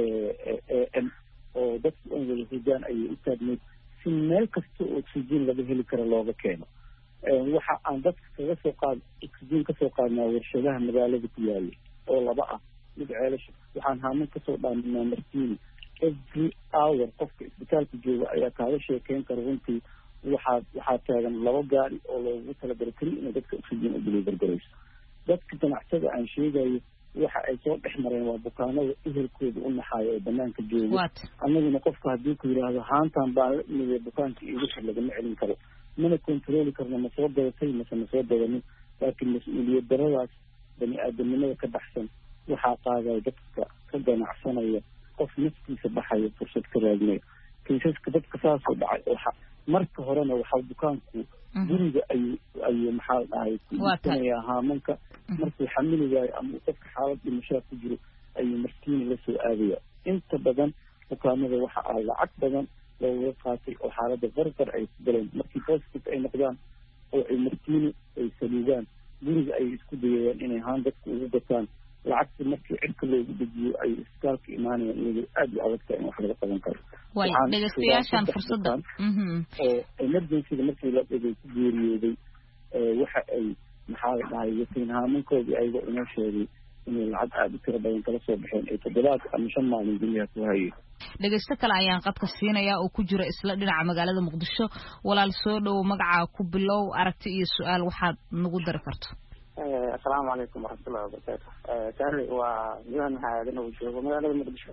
m oo dadka on wada hidaan ayay u taagneyd si meel kasta oo oxygen laga heli karo looga keeno waxa aan dadka kaga soo qaad oxygen kasoo qaadnaa warshadaha magaalada ku yaala oo laba ah mid ceelasha waxaan haaman kasoo dhaaminaa martiini every hour qofka isbitaalka jooga ayaa kaaga sheekeyn kara runtii waxaa waxaa taagan laba gaari oo loogu talagalay keli inay dadka oxygen u dili gargarayso dadka ganacsada aan sheegayo waxa ay soo dhex mareen waa bukaanada ehelkooda u naxaayo ee banaanka jooga annaguna qofka haddii ku yidhaahdo haantan baan la imid bukaanka iyo wixii lagama celin karo mana controli karno ma soo gadatay mase ma soo gadanin laakiin mas-uuliyad daradaas bani aadamnimada ka baxsan waxaa qaadaya dadka ka ganacsanaya qof naftiisa baxayo fursad ka raadinayo kaysaska dadka saasoo dhacay oo marka horena waxaa bukaanku guriga ayuu ayuu maxaa dhahay ku iibsanayaa haamanka markuu xamili waayo ama qofka xaalad dhimashaa ku jiro ayuu martiini la soo aadaya inta badan bukaanada waxa ah lacag badan looga qaatay oo xaaladda qarqar ay ku galeen markii positive ay noqdaan oo ay martiini ay saluugaan guriga ayay isku dayayaan inay haan dadka ugu gataan lacagta markii cirka loogu dejiyo ay isbitaalka imaanayaan iyadoo aada u adagtaa in wax laga qaban karo way dhegeystayaashaan fursadda oo emergencyda markii la dhigay ku geeriyooday waxa ay maxaa la dhahay yatiin haamankoodii ayagoo inoo sheegay inay lacag aada u tiro badan kala soo baxeen ay toddobaad ama shan maalin guryaha ku hayay dhegeysto kale ayaan qadka siinayaa oo ku jira isla dhinaca magaalada muqdisho walaal soo dhow magacaa ku bilow aragti iyo su-aal waxaad nagu dari karto asalaamu calaykum waraxmatullahi wabarakaatu sahli waa yuhan haadana uu joogo magaalada muqdisho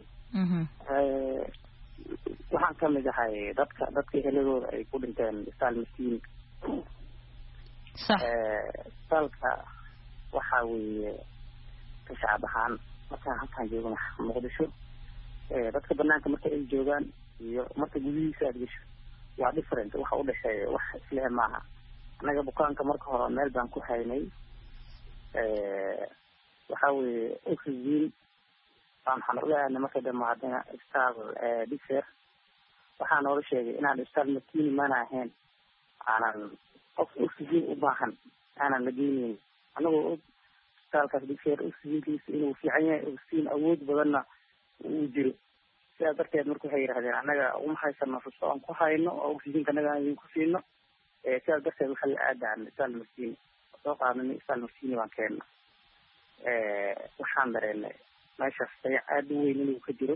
waxaan kamid ahay dadka dadka heladooda ay ku dhinteen isbitaal miskiin sax isbitaalka waxa weeye ka shacab ahaan markaan halkaan joogo muqdisho dadka banaanka marka ay joogaan iyo marka gudihiisa aad gasho waa different waxa u dhexeeya wax islehe maaha annaga bukaanka marka hore meel baan ku haynay waxa weeye oxygen aan waxaan ogaana marka dhamaadana isbitaal Digfaar waxaan noola sheegay inaan isbitaal Martini maana ahayn aanan qof oxygen u baahan aanan la geynin anagoo isbitaalkaas Digfaar oxygenkiisa inuu fiican yahay oxygen awood badanna uu jiro sidaa darteed marka waxay yidhahdeen annaga uma haysano fursad aan ku hayno oo oxygenka annaga aan idinku siino sidaa darteed waxaa la aadaan isbitaal Martini soo qaadnay isbitaal Martini baan keenna waxaan dareennay meeshaas dayac aada u weyn inuu ka jiro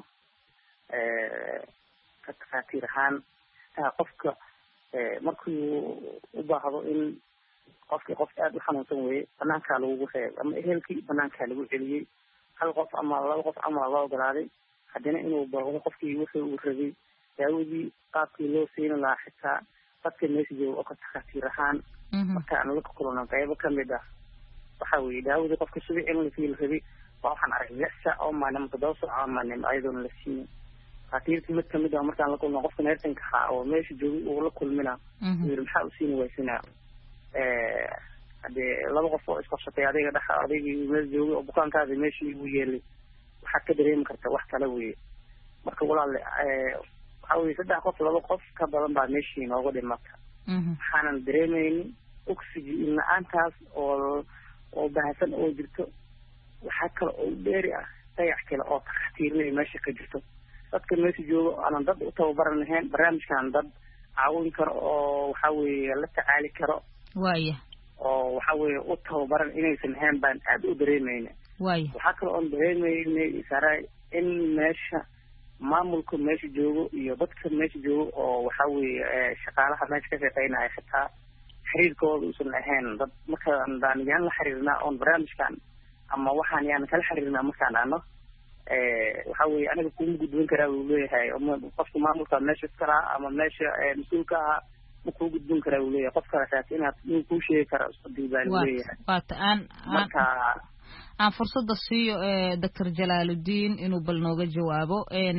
ka takhaatiir ahaan qofka markuu u baahdo in qofkii qof aada u xanuunsan weeye banaankaa lagugu reeb ama ehelkii banaankaa lagu celiyey hal qof ama laba qof ama la ogolaaday haddana inuu balqdo qofkii wuxuu uu rabay daawadii qaabkii loo siin lahaa xitaa dadka meesha jooga oo ka takhaatiir ahaan marka aan la kulano qaybo kamid ah waxa weeye daawadii qofka subic in lasii la rabay waa waxaan arag lix saac oo maalin toddoba saac oo maalin ayadoona la siinin takhaatiirtii mid kamid ah markaan la kulno qofka neertanka ahaa oo meesha joogay uu la kulmina yiri maxaa u siini waysinaa haddee laba qof oo isqabsatay adiga dhexa adigii meel joogay oo bukaankaadi meeshii ugu yeelay waxaad ka dareemi karta wax kale weye marka walaale waxa weye saddex qof laba qof ka badan baa meeshii nooga dhimata waxaanan dareemaynin oxygen la-aantaas oo oo bahasan oo jirto waxaa kale oo dheeri ah dayac kale oo takhaatiirnay meesha ka jirto dadka meesha jooga aanan dad u tababaran lahayn barnaamijkan dad caawin karo oo waxa weeye la tacaali karo waaya oo waxa weeye u tababaran inaysan ahayn baan aada u dareemayna waaya waxaa kale oon dareemaynay saray in meesha maamulka meesha joogo iyo dadka meesha joogo oo waxa weeye shaqaalaha meesha ka shaqeynaya xitaa xiriirkooda uusan ahayn dad markaan daan yaan la xiriirnaa oon barnaamijkan ama waxaan yaan kala xiriirnaa markaan dhahno waxa weeye aniga kuma gudbin karaa uu leeyahay qofka maamulka meesha karaa ama meesha mas-uulka ahaa ma kuu gudbin karaa uu leeyahay qof kale saas inaad inuu kuu sheegi kara isbadil baa leeyahay waata aan marka aan fursada siiyo doctor Jalaaludiin inuu bal nooga jawaabo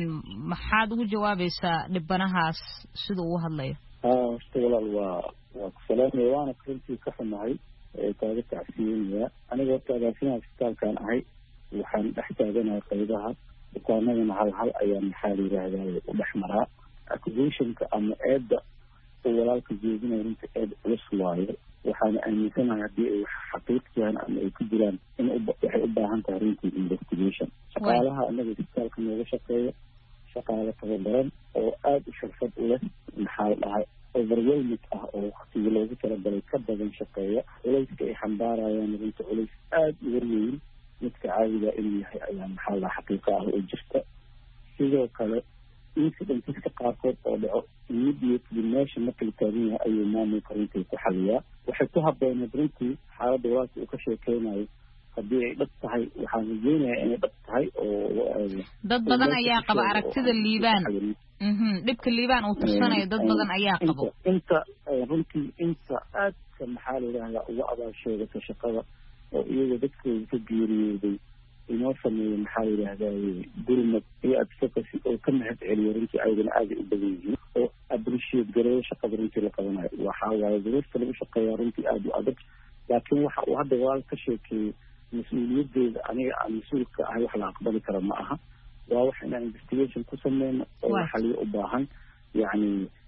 maxaad ugu jawaabaysaa dhibanahaas sida uu hadlayo haa walaal waa waa ku salaamay waana runtii ka xumahay kaaga tacsiinaya aniga horta agaasimaha isbitaalkaan ahay waxaan dhex taaganahay qaybaha bukaanadana hal hal ayaan maxaa la yidhaahdaa u dhex maraa accusationka ama eedda oo walaalka jeedinaya runta eed culus waayo waxaana aaminsanahay haddii ay wax xaqiiq yahan ama ay ku jiraan in waxay u baahan tahay runtii investigation shaqaalaha anaga isbitaalka nooga shaqeeya shaqaale tababaran oo aada u xirfad u leh maxaa la dhahay overwhelming ah oo waqtigii loogu talagalay ka badan shaqeeya culayska ay xambaarayaan runta culays aada u warweyn midka caadiga inuu yahay ayaa maxaa la xaqiiqa ah oo jirta sidoo kale incidenteska qaarkood oo dhaco immediately meesha marka la taagan yahay ayuu maamulka runtii ku xaliyaa waxay ku habooneed runtii xaaladda walaalka uu ka sheekeynayo haddii ay dhab tahay waxaan rajeynayaa inay dhab tahay oo dad badan ayaa qaba aragtida liibaan dhibka liibaan uu tursanayo dad badan ayaa qabo inta runtii inta aadka maxaa la yidhahdaa uga abaal sheegata shaqada oo iyaga dadkooda ka geeriyooday inoo sameeya maxaa la yidhahdaa gurmad iyo advocacy oo ka mahad celiyo runtii ayagana aaday u badan yihiin oo appreciate gareeyo shaqada runtii la qabanayo waxaa waaye duruufta lagu shaqeeyaa runtii aada u adag laakiin waxa uu hadda walaal ka sheekeeyey mas-uuliyadeeda aniga aan mas-uulka ahay wax la aqbali kara ma aha waa wax inaan investigation ku sameyno oo xaliyo u baahan yacni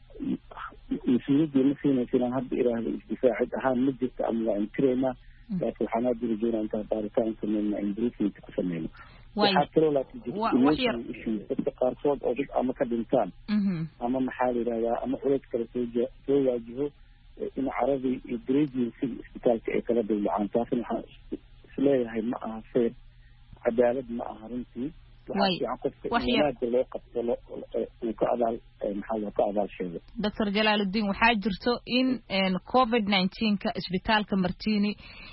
mas-uuliyaddii ma siinaysa inaan hadda iraahdo isdifaacid ahaan ma jirta ama waa inkiraynaa laakiin waxaan aada urajeynaa intaan baaritaan sameyna improvement ku sameyno waxaa kaloo laakiin jirta issues dadka qaarkood oo dad ama ka dhintaan ama maxaa la yidhahdaa ama culays kale soo soo waajiho in caradii iyo gradinsiga isbitaalka ay kala dawlacaan taasina waxaan isleeyahay ma aha feer cadaalad ma aha runtii waxaa fiican qofka wanaagga loo qabto uu ka abaal maxaa loo ka abaal sheego doctor Jalaaludiin waxaa jirto in covid nineteenka isbitaalka Martini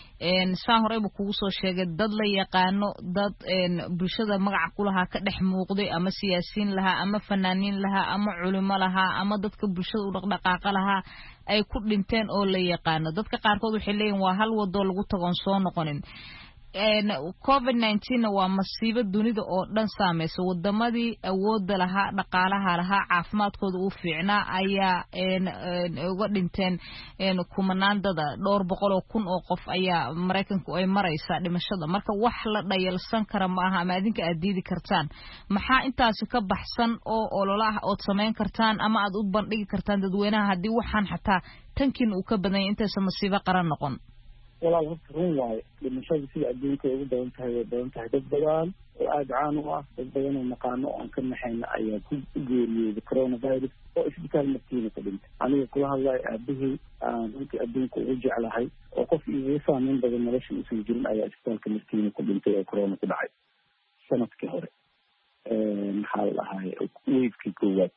saa horeyba kugu soo sheegay dad la yaqaano dad bulshada magaca ku lahaa ka dhex muuqday ama siyaasiin lahaa ama fanaaniin lahaa ama culimo lahaa ama dadka bulshada u dhaqdhaqaaqa lahaa ay ku dhinteen oo la yaqaano dadka qaarkood waxay leeyihin waa hal wadoo lagu tagoon soo noqonin covid nineteen waa masiibo dunida oo dhan saamaysa wadamadii awoodda lahaa dhaqaalaha lahaa caafimaadkooda uu fiicnaa ayaa uga dhinteen kumanaan dada dhowr boqol oo kun oo qof ayaa maraykanku ay maraysaa dhimashada marka wax la dhayalsan kara ma aha ama adinka aad diidi kartaan maxaa intaasi ka baxsan oo ololaha ood samayn kartaan ama aad u bandhigi kartaan dadweynaha haddii waxaan xataa tankiin uu ka badan yahay intaysa masiibo qaran noqon walaal horta run waayo dhimashada sida adduunka ay ugu badan tahay way badan tahay dad badan oo aada caan u ah dad badan oo naqaano oo aan ka naxayna ayaa ku geeriyooday coronavirus oo isbitaal martiina ka dhintay aniga kula hadlayo aabahey aan runtii adduunka ugu jeclahay oo qof igaga saameyn badan nolosha uusan jirin ayaa isbitaalka martiina ku dhintay oo corona ku dhacay sanadkii hore maxaa la dhahay weydkii koowaad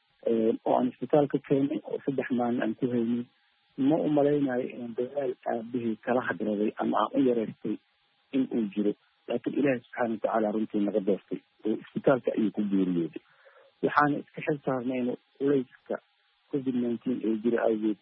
oo aan isbitaalka keenay oo saddex maalin aan ku haynay ma u malaynayo in dadaal aabahii kala hadraday ama aan u yareystay in uu jiro laakiin ilaahay subxaana watacaala runtii naga doortay oo isbitaalka ayuu ku geeriyooday waxaana iska xil saarnayno culayska covid nineteen ee jira awgeed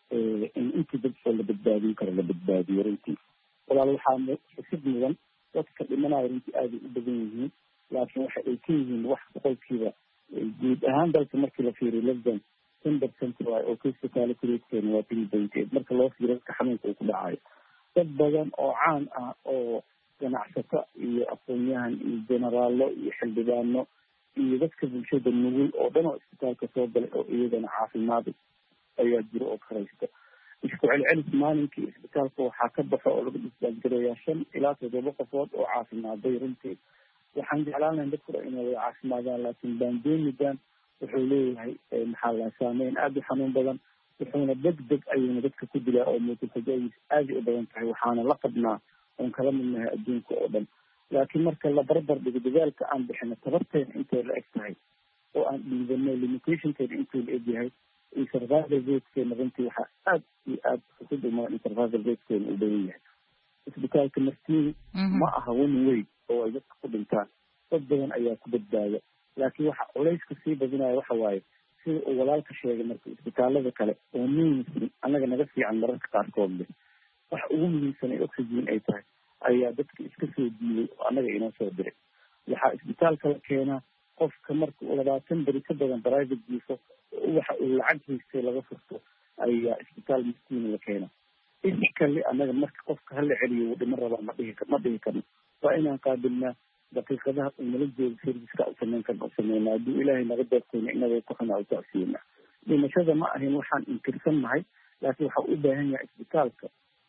in intii dad oo la badbaadin karo la badbaadiyo runtii walaal waxaa xusid mudan dadka dhimanayo runtii aaday u badan yihiin laakiin waxa ay ka yihiin wax boqolkiiba guud ahaan dalka markii la fiiriyo lesdan ten percent waayo oo case fatality ratekeena waa three point eight marka loo fiiriyo dadka xanuunka uu ku dhacayo dad badan oo caan ah oo ganacsato iyo aqoon-yahan iyo generaallo iyo xildhibaano iyo dadka bulshada nugul oo dhan oo isbitaalka soo galay oo iyagana caafimaad ayaa jiro oo karaysta isku celcelis maalinkii isbitaalka waxaa ka baxo oo laga disbaasgarayaa shan ilaa toddoba qofood oo caafimaaday runtii waxaan jeclaan lahayn dadku inay wada caafimaadaan laakiin bandemigan wuxuu leeyahay maxaa la saameyn aada u xanuun badan wuxuuna deg deg ayuuna dadka ku dilaa oo mutafajaiis aaday u badan tahay waxaana la qabnaa oon kala midnahay adduunka oo dhan laakiin marka la barbar dhigo dadaalka aan bixino tabarteena intay la eg tahay oo aan dhiibanay limitationkeena intuu la eg yahay iyo survival ratekeena runtii waxaa aad iyo aad xusid umaa in survival ratekeena uu badan yahay isbitaalka martiini ma aha one way oo ay dadka ku dhintaan dad badan ayaa ku badbaada laakiin waxa culayska sii badinaya waxa waaye sida uu walaalka sheegay marka isbitaalada kale oo muhiimsan annaga naga fiican mararka qaarkood leh waxa ugu muhiimsan ee oxygen ay tahay ayaa dadka iska soo diiday oo annaga inoo soo diray waxaa isbitaalka la keenaa qofka marka uu labaatan beri ka badan private jiifo waxa uu lacag haystay laga furto ayaa isbitaal miskiina la keenaa iskale annaga marka qofka hala celiyo wuu dhiman rabaa ma dhihi ma dhihi karno waa inaan qaabilnaa daqiiqadaha unala jooga serviceka u samayn karna u sameynaa hadduu ilaahay naga doortayna inaga ku xunaa u tacsiina dhimashada ma ahin waxaan inkirsan nahay laakiin waxa u baahan yahay isbitaalka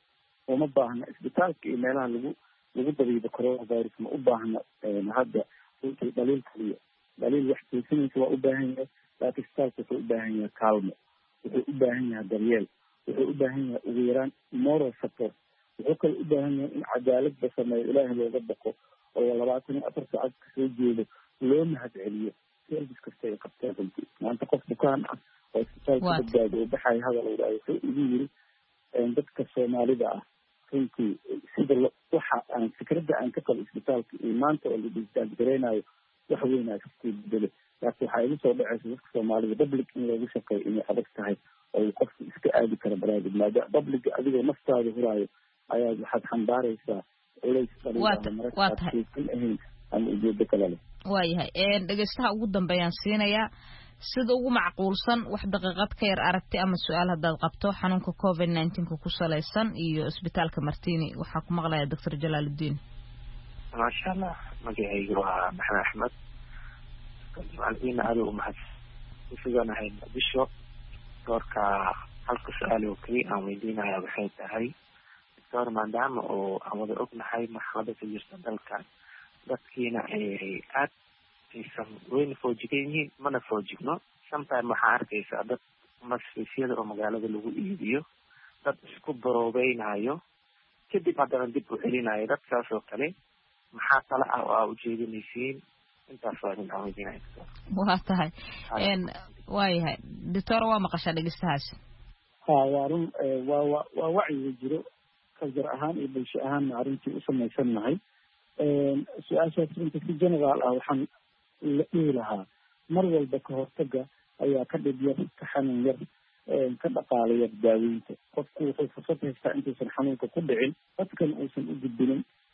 uma baahna isbitaalka iyo meelaha lagu lagu dabiibo coronavirus ma u baahna hadda runtii dhaliil kaliya dhaliil wax toosinaysa waa u baahan yahay laakiin isbitaalka wuxuu u baahan yahay kaalmo wuxuu u baahan yahay daryeel wuxuu u baahan yahay ugu yaraan moral support wuxuu kale u baahan yahay in cadaalad la sameeyo ilaahay looga baqo oo labaatan iyo afar saacad kasoo jeedo loo mahad celiyo service kasta ay qabteen runtii maanta qof bukaan ah oo isbitaalka badbaado oo baxaya hadal uu dhahay wuxuu igu yiri dadka soomaalida ah runtii sida waxa aan fikradda aan ka qabo isbitaalka iyo maanta oo la disbaasgareynayo wax weyn aa kasii bedele laakiin waxaa igu soo dhacaysa dadka soomaalida public in loogu shaqeeyo inay adag tahay oo qofka iska aadi kara baraadid maadaama publica adigoo naftaada huraayo ayaa waxaad xambaaraysaa waayahay dhegeystaha ugu dambeeyaan siinayaa sida ugu macquulsan wax daqiiqad ka yar aragti ama su-aal haddaad qabto xanuunka covid nineteenka ku salaysan iyo isbitaalka martini waxaa ku maqlaya doctor jalaaludiin maasha allah magacayga waa maxamed axmed jalaaludiin aada umahad usuganahay muqdisho doorka halka su-aal oo keliya aan weydiinaya waxay tahay doctor maadaama oo aan wada ognahay marxalada ka jirta dalka dadkiina ay aad aysan weyna foojigan yihiin mana foojigno sometime waxaa arkaysaa dad masfiisyada oo magaalada lagu iibiyo dad isku baroobeynaayo kadib haddana dib u celinayo dadkaas oo kale maxaa tala ah oo aa ujeedinaysiin intaas waa idin aan weydiinaya waa tahay waayahay doctor waa maqashaa dhegeystahaas ha waa run waa wa waa wacyiga jiro kaljar ahaan iyo bulsho ahaanna arrintii u samaysan nahay su-aashaas runta si generaal ah waxaan la dhihi lahaa mar walba ka hortaga ayaa ka dhib yar ka xanuun yar ka dhaqaalo yar daaweynta qofku wuxuu fursad haystaa intuusan xanuunka ku dhicin dadkan uusan u gudbinin in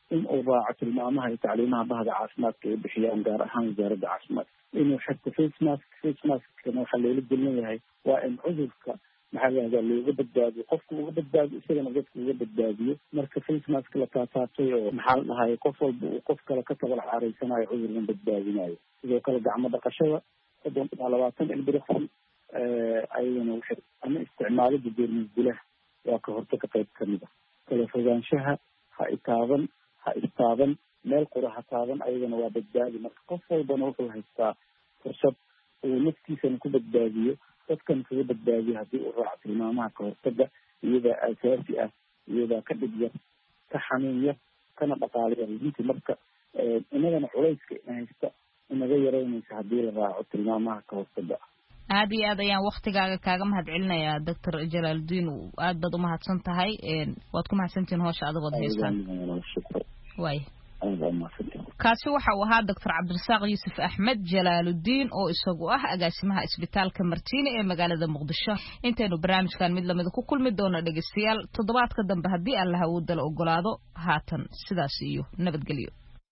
inuu raaco tilmaamaha iyo tacliimaha bahda caafimaadka ay bixiyaan gaar ahaan wasaaradda caafimaadka inuu xirto face mask face maskana waxaa loola gelin yahay waa in cudurka maxaa lahahdaa looga badbaadiyo qofka uga badbaadiyo isagana dadka uga badbaadiyo marka face mask la taataabtay oo maxaa la dhahay qof walba uu qof kale ka tabal caaraysanayo cudurkan badbaadinayo sidoo kale gacmo dhaqashada soddon ilaa labaatan ilbiriqsi ayadana waxay ama isticmaalada jeermis dilaha waa ka hortaga qayb kamid a kala fogaanshaha ha itaaban ha istaaban meel qura ha taaban ayadana waa badbaadi marka qof walbana wuxuu haystaa fursad uu naftiisana ku badbaadiyo dadkan kaga badbaadiyo haddii uu raaco tilmaamaha ka hortaga iyadaa aasaasi ah iyadaa ka dhib yar ka xanuun yar kana dhaqaala yar runtii marka inagana culayska ina haysta inaga yaraynaysa haddii la raaco tilmaamaha ka hortaga aad iyo aad ayaan waktigaaga kaaga mahad celinayaa doctor jalaaludiin aad baad umahadsan tahay waad ku mahadsantihiin hoosha adigood haystaan waay kaasi waxa uu ahaa doctor cabdirasaaq yuusuf axmed jalaaludiin oo isagu ah agaasimaha isbitaalka martiine ee magaalada muqdisho intaynu barnaamijkan mid lamida ku kulmi doono dhegeystayaal toddobaadka dambe haddii allaha uu dala ogolaado haatan sidaas iyo nabadgelyo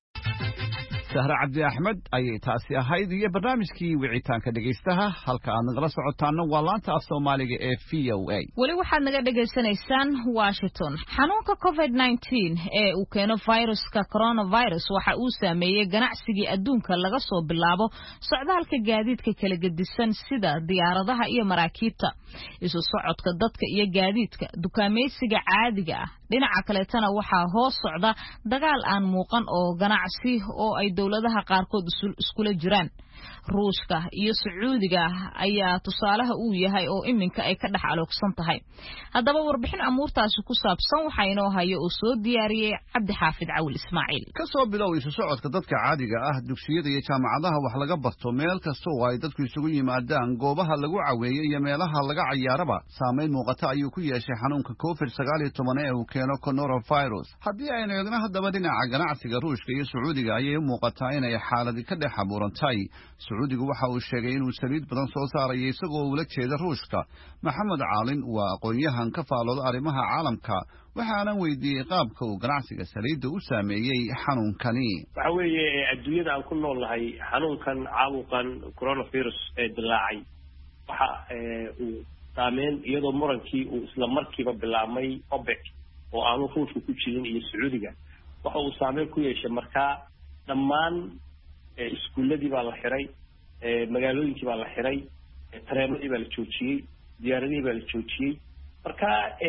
sahre cabdi axmed ayay taasi ahayd iyo barnaamijkii wicitaanka dhegaystaha halka aad nagala socotaana waa laanta af soomaaliga ee v o a weli waxaad naga dhegaysanaysaan washington xanuunka covid nineteen ee uu keeno viruska coronavirus waxa uu saameeyey ganacsigii adduunka laga soo bilaabo socdaalka gaadiidka kala gedisan sida diyaaradaha iyo maraakiibta isu socodka dadka iyo gaadiidka dukaamaysiga caadiga ah dhinaca kaleetana waxaa hoos socda dagaal aan muuqan oo ganacsi oo ay dowladaha qaarkood iskula jiraan ruushka iyo sacuudiga ayaa tusaalaha uu yahay oo iminka ay ka dhex aloogsan tahay haddaba warbixin amuurtaasi ku saabsan waxaa inoo hayo oo soo diyaariyey cabdi xaafid cawil ismaaciil ka soo bilow isu socodka dadka caadiga ah dugsiyada iyo jaamacadaha wax laga barto meel kasta oo ay dadku isugu yimaadaan goobaha lagu caweeyo iyo meelaha laga cayaaraba saamayn muuqata ayuu ku yeeshay xanuunka covid sagaal iyo toban ee uu keeno coronavirus haddii aynu eegno haddaba dhinaca ganacsiga ruushka iyo sacuudiga ayay u muuqataa inay xaaladi ka dhex abuurantay sacuudigu waxa uu sheegay inuu saliid badan soo saarayo isagoo ula jeeda ruushka maxamed caalin waa aqoon-yahan ka faalooda arrimaha caalamka waxaanan weydiiyey qaabka uu ganacsiga saliidda u saameeyey xanuunkani waxa weeye adduunyada aan ku nool nahay xanuunkan caabuqan coronavirus ee dilaacay waxa uu saameyn iyadoo murankii uu isla markiiba bilaabmay OPEC oo aanu ruushka ku jirin iyo sacuudiga waxa uu saameyn ku yeeshay markaa dhammaan iskuuladii baa la xiray magaalooyinkii baa la xiray tareenadii baa la joojiyey diyaaradihii baa la joojiyey marka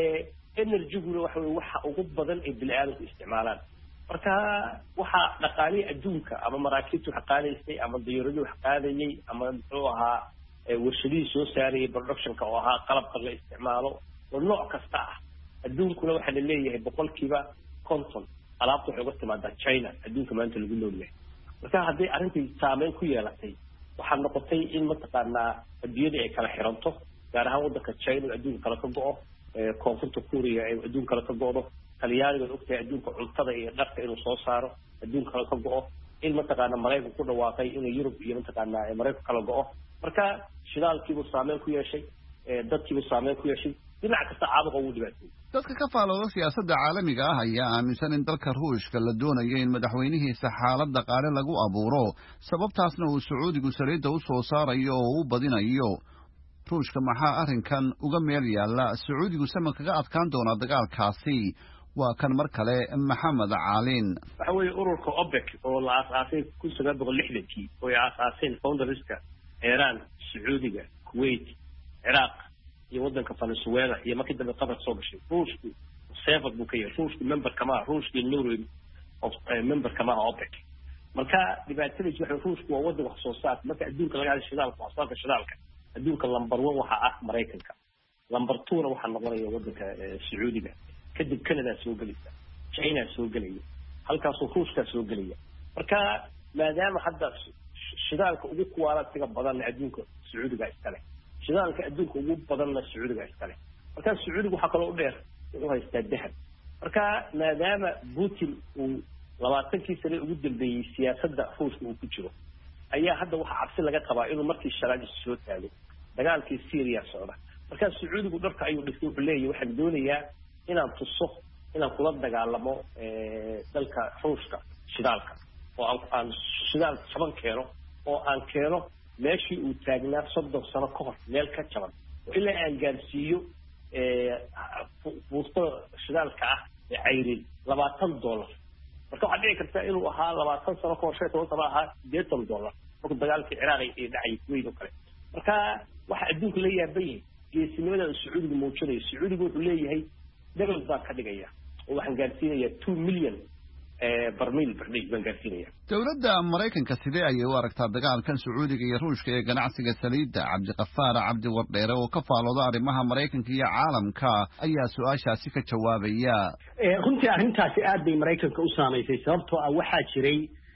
energyguna waxa weye waxa ugu badan ay bini-aadamku isticmaalaan marka waxa dhaqaalihii adduunka ama maraakiibta wax qaadaysay ama diyaaradii wax qaadayay ama muxuu ahaa warshadihii soo saarayay productionka oo ahaa qalabka la isticmaalo oo nooc kasta ah adduunkuna waxaa la leeyahay boqolkiiba konton alaabta waxay uga timaadaa china adduunka maanta lagu noolyahay marka hadday arrintii saameyn ku yeelatay waxaa noqotay in mataqaanaa adduunyadii ay kala xiranto gaar ahaan waddanka china oo adduunka kale ka go-o koonfurta kuuriya ee adduunka kale ka go-do talyaaniga ad ogtahay adduunka cuntada iyo dharka inuu soo saaro adduunka kale ka go-o in mataqaana maraykanka ku dhawaaqay inuu yurub iyo mataqaanaa maraykanka kala go-o marka shidaalkiibuu saameyn ku yeeshay dadkiibuu saameyn ku yeeshay dhinac kasta caabuqa ugu dhibaatay dadka ka faalooda siyaasadda caalamiga ah ayaa aaminsan in dalka ruushka la doonayo in madaxweynihiisa xaalad dhaqaale lagu abuuro sababtaasna uu sacuudigu saliidda u soo saarayo oo u badinayo ruushka maxaa arrinkan uga meel yaalla sacuudigu sama kaga adkaan doonaa dagaalkaasi waa kan mar kale maxamed caalin waxa weeye ururka OPEC oo la aasaasay kun sagaal boqol lixdankii oo ay aasaaseen founderska iiraan sacuudiga kuwait ciraaq iyo waddanka venezuela iyo markii dambe qatar soo gashay ruushku seven buu ka yahay ruushku member kama aha ruushkii norway of member kama aha OPEC marka dhibaatadiis waxa ruushku waa waddan wax soo saar marka adduunka laga hadlo shidaalka wax soo saarka shidaalka adduunka number one waxa ah maraykanka number two na waxaa noqonaya waddanka sacuudiga kadib canada soo gelaysa china soo gelaya halkaasoo ruushka soo gelaya marka maadaama hadda shidaalka ugu kuwaalatiga badanna adduunka sacuudiga iskale shidaalka adduunka ugu badanna sacuudiga iskale marka sacuudiga waxaa kaloo u dheer u haystaa dahab marka maadaama putin uu labaatankii sane ugu dambeeyey siyaasadda ruushka uu ku jiro ayaa hadda waxaa cabsi laga qabaa inuu markii sharaad isu soo taago dagaalkii syria socda marka sacuudigu dharka ayuu dhistay wuxuu leeyahay waxaan doonayaa inaan tuso inaan kula dagaalamo dalka ruushka shidaalka oo aan aan shidaal jaban keeno oo aan keeno meeshii uu taagnaa soddon sano ka hor meel ka jaban oo ilaa aan gaarsiiyo fuustada shidaalka ah ee cayrin labaatan dollar marka waxaa dhici karta inuu ahaa labaatan sano ka hor shan toban sano ahaa sideetan dollar marka dagaalkii ciraaq ee dhacay kuweyt oo kale marka waxa adduunka la yaaban yahay geesinimada sacuudiga muujinaya sacuudiga wuxuu leeyahay degel baa ka dhigaya oo waxaan gaarsiinayaa two million barmiil bardhay baan gaarsiinaya dowladda maraykanka sidee ayay u aragtaa dagaalkan sacuudiga iyo ruushka ee ganacsiga saliidda cabdiqafaar cabdi wardheere oo ka faalooda arrimaha maraykanka iyo caalamka ayaa su-aashaasi ka jawaabaya runtii arrintaasi aad bay maraykanka u saamaysay sababtoo ah waxaa jiray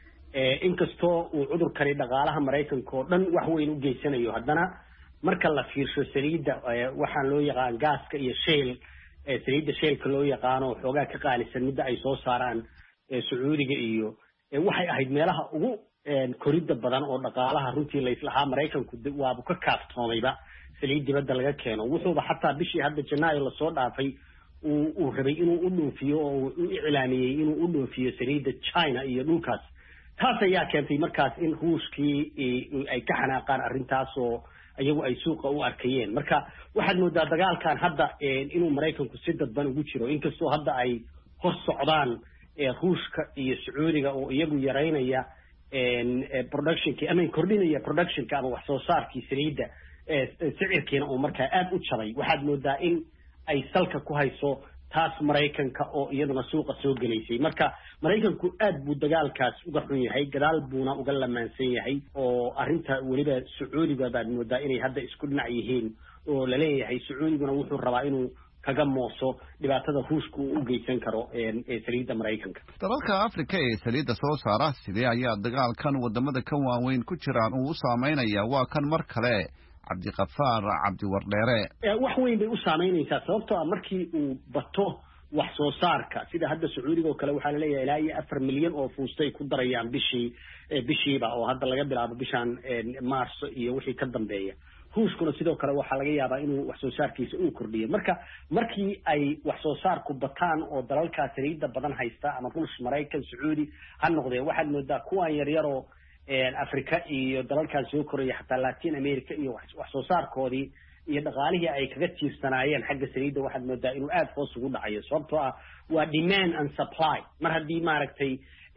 inkastoo uu cudurkani dhaqaalaha maraykanka oo dhan wax weyn u geysanayo haddana marka la fiirsho saliidda waxaan loo yaqaan gaaska iyo shayl saliidda shaylka loo yaqaano xoogaa ka qaalisan midda ay soo saaraan sacuudiga iyo waxay ahayd meelaha ugu koridda badan oo dhaqaalaha runtii layslahaa maraykanku waabu ka kaaftoomayba saliid dibadda laga keeno wuxuuba xataa bishii hadda janaayo lasoo dhaafay uu uu rabay inuu u dhoofiyo oo u iclaamiyey inuu u dhoofiyo saliidda china iyo dhulkaas taas ayaa keentay markaas in ruushkii ay ka xanaaqaan arrintaas oo iyagu ay suuqa u arkayeen marka waxaad moodaa dagaalkan hadda inuu maraykanku si dadban ugu jiro inkastoo hadda ay hor socdaan ruushka iyo sacuudiga oo iyagu yaraynaya productionkii ama kordhinaya productionka ama wax soo saarkii saliidda sicirkiina oo markaa aad u jabay waxaad moodaa in ay salka ku hayso taas maraykanka oo iyaduna suuqa soo gelaysay marka maraykanku aad buu dagaalkaas uga xun yahay gadaal buuna uga lamaansan yahay oo arrinta weliba sacuudiga baad moodaa inay hadda isku dhinac yihiin oo laleeyahay sacuudiguna wuxuu rabaa inuu kaga mooso dhibaatada ruushka uu u geysan karo saliidda maraykanka dalalka afrika ee saliidda soo saara sidee ayaa dagaalkan wadamada kan waaweyn ku jiraan uu u saameynaya waa kan mar kale cabdiqafaar cabdi wardheere wax weyn bay u saameynaysaa sababtoo ah markii uu bato wax soo saarka sida hadda sacuudiga oo kale waxaa laleeyahay ilaa iyo afar milyan oo fuustay ku darayaan bishii bishiiba oo hadda laga bilaabo bishaan maarso iyo wixii ka dambeeya ruushkuna sidoo kale waxaa laga yaabaa inuu wax soo saarkiisa uu kordhiyo marka markii ay wax soo saarku bataan oo dalalkaa saliidda badan haysta ama ruush maraykan sacuudi ha noqdee waxaad moodaa kuwan yaryaroo africa iyo dalalkan soo koraya xataa latin america iyo wax soo saarkoodii iyo dhaqaalihii ay kaga tiirsanaayeen xagga saliidda waxaad moodaa inuu aada hoos ugu dhacayo sababtoo ah waa demand and supply mar haddii maaragtay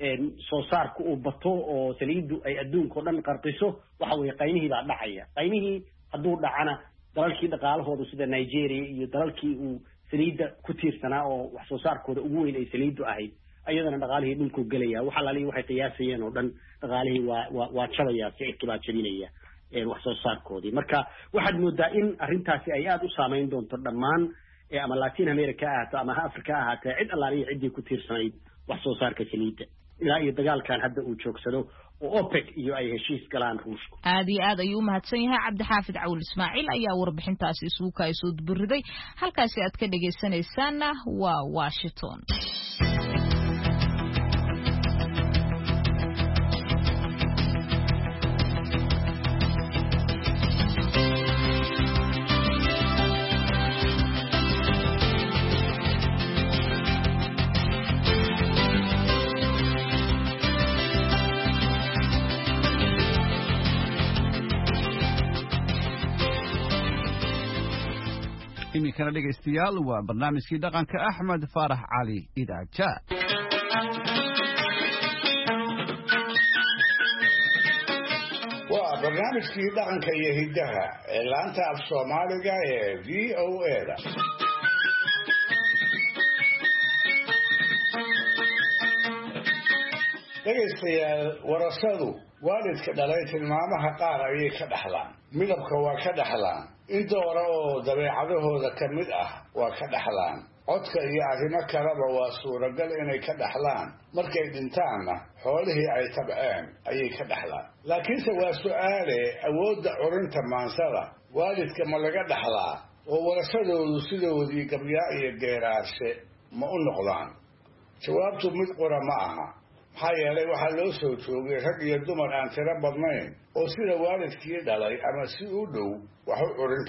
soo saarku uu bato oo saliiddu ay adduunka o dhan qarqiso waxa weeye qaymihii baa dhacaya qaymihii hadduu dhacana dalalkii dhaqaalahooda sida nigeria iyo dalalkii uu saliidda ku tiirsanaa oo wax soo saarkooda ugu weyn ay saliiddu ahayd ayadana dhaqaalihii dhulkuu gelaya waxa lalihi waxay qiyaasayeen oo dhan dhaqaalihii waa waa waa jabaya sicirkii baa jabinaya wax soo saarkoodii marka waxaad moodaa in arrintaasi ay aada u saameyn doonto dhammaan ama latin america ha ahaato ama africa ha ahaatee cid allaaliya ciddii ku tiirsanayd wax soo saarka saliidda ilaa iyo dagaalkan hadda uu joogsado oo opec iyo ay heshiis galaan ruushku aad iyo aad ayuu umahadsan yahay cabdixaafid cawil ismaaciil ayaa warbixintaasi isugu kaay soo duburiday halkaasi aad ka dhegaysanaysaanna waa washington iminkana dhegaystayaal waa barnaamijkii dhaqanka axmed faarax cali idaaja waa barnaamijkii dhaqanka iyo hiddaha ee laanta af soomaaliga ee v o a da dhegaystayaal warasadu waalidka dhalay tilmaamaha qaar ayay ka dhaxlaan midabka waa ka dhaxlaan in doora oo dabeecadahooda ka mid ah waa ka dhaxlaan codka iyo arrimo kaleba waa suuragal inay ka dhaxlaan markay dhintaanna xoolihii ay tabceen ayay ka dhaxlaan laakiinse waa su-aale awoodda curinta maansada waalidka ma laga dhaxlaa oo warasadoodu sidoodii gabyaa iyo geeraarshe ma u noqdaan jawaabtu mid qura ma aha maxaa yeelay waxaa loo soo joogay rag iyo dumar aan tiro badnayn oo sida waalidkii dhalay ama si u dhow wax u curin kara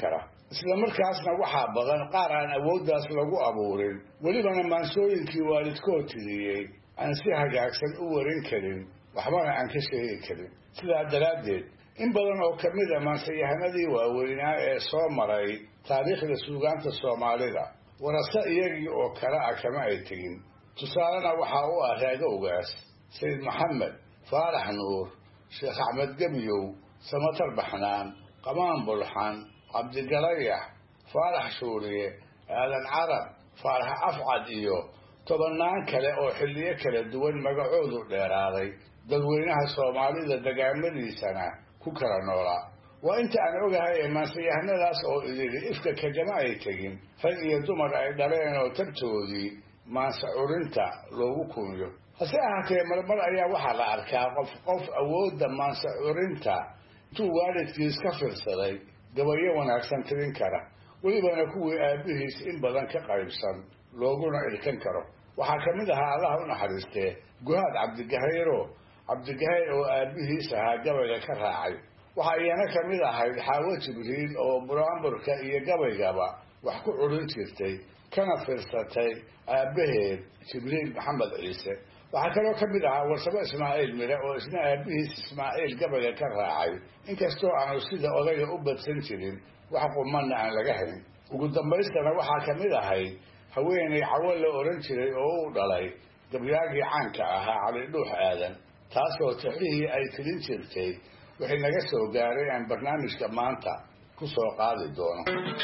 isla markaasna waxaa badan qaar aan awooddaas lagu abuurin welibana maansooyinkii waalidkood tiriyey aan si hagaagsan u warin karin waxbana aan ka sheegi karin sidaa daraaddeed in badan oo ka mid a maansayahanadii waaweynaa ee soo maray taariikhda suugaanta soomaalida warase iyagii oo kale ah kama ay tegin tusaalena waxaa u ah raagowgaas sayid maxamed faarax nuur sheekh axmed gebiyow samatar baxnaan qamaan bulxan cabdigalayax faarax shuuriye aadan carab faarax afcad iyo tobannaan kale oo xilliyo kala duwan magacoodu dheeraaday dadweynaha soomaalida degaamadiisana ku kala noolaa waa inta aan ogahay ee maansayahanadaas oo idili ifka kagama ay tegin rag iyo dumar ay dhaleen oo tartoodii maansa curinta loogu kunyo hase ahaatee marmar ayaa waxaa la arkaa qof qof awoodda maansa curinta intuu waalidkiis ka fiirsaday gabayo wanaagsan tirin kara welibana kuwii aabbihiis in badan ka qaybsan looguna irkan karo waxaa ka mid ahaa allaha u naxariistee guhaad cabdigahayro cabdigahayr oo aabbihiis ahaa gabayga ka raacay waxaa iyana ka mid ahayd xaawo jibriil oo buraanburka iyo gabaygaba wax ku curin jirtay kana fiirsatay aabbaheed jibriil maxamed ciise waxaa kaloo ka mid ahaa warsamo ismaaciil mire oo isna aabbihiis ismaaciil gabayga ka raacay inkastoo aanu sida odayga u badsan jirin wax qumanna aan laga hayn ugu dambaystana waxaa ka mid ahayd haweenay cawo la odhan jiray oo uu dhalay gabyaagii caanka ahaa cali dhuux aadan taasoo tixrihii ay tilin jirtay wixii naga soo gaaray aan barnaamijka maanta ku soo qaadi doono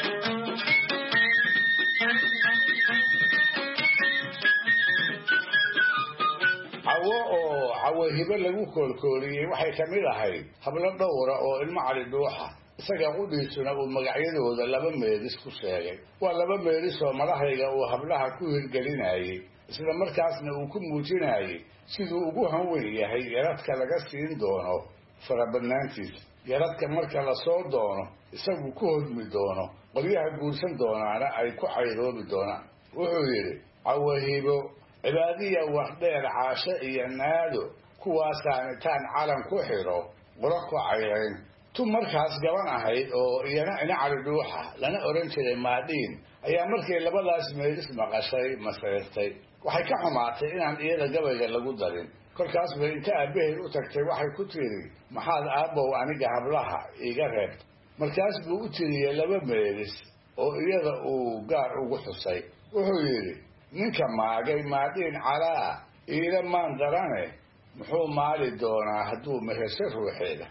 cawo oo cawo hibe lagu koolkooliyey waxay ka mid ahayd hablo dhowra oo ilmo cali dhuuxa isaga qudhiisuna uu magacyadooda laba meelis ku sheegay waa laba meelis oo madahayga uu hablaha ku hirgelinayey isla markaasna uu ku muujinayey siduu ugu hanweyn yahay yaradka laga siin doono farabadnaantiisa yaradka marka lasoo doono isagu ku hodmi doono qolyaha guursan doonaana ay ku cayroobi doonaan wuxuu yidhi cawahibo cibaadiya waxdheer caashe iyo naado kuwaasaan intaan calan ku xidho qura ku cayrayn tu markaas gaban ahayd oo iyana ina cali dhuuxa lana odhan jiray maadhiin ayaa markay labadaas meelis maqashay masayrtay waxay ka xumaatay inaan iyada gabayga lagu darin kolkaas bay inta aabbaheed u tagtay waxay ku tiri maxaad aabbow aniga hablaha iiga reebta markaas buu u tiriyey laba meelis oo iyada uu gaar ugu xusay wuxuu yidhi ninka maagay maadhiin calaa iila maan darane muxuu maali doonaa hadduu mehesho ruuxeeda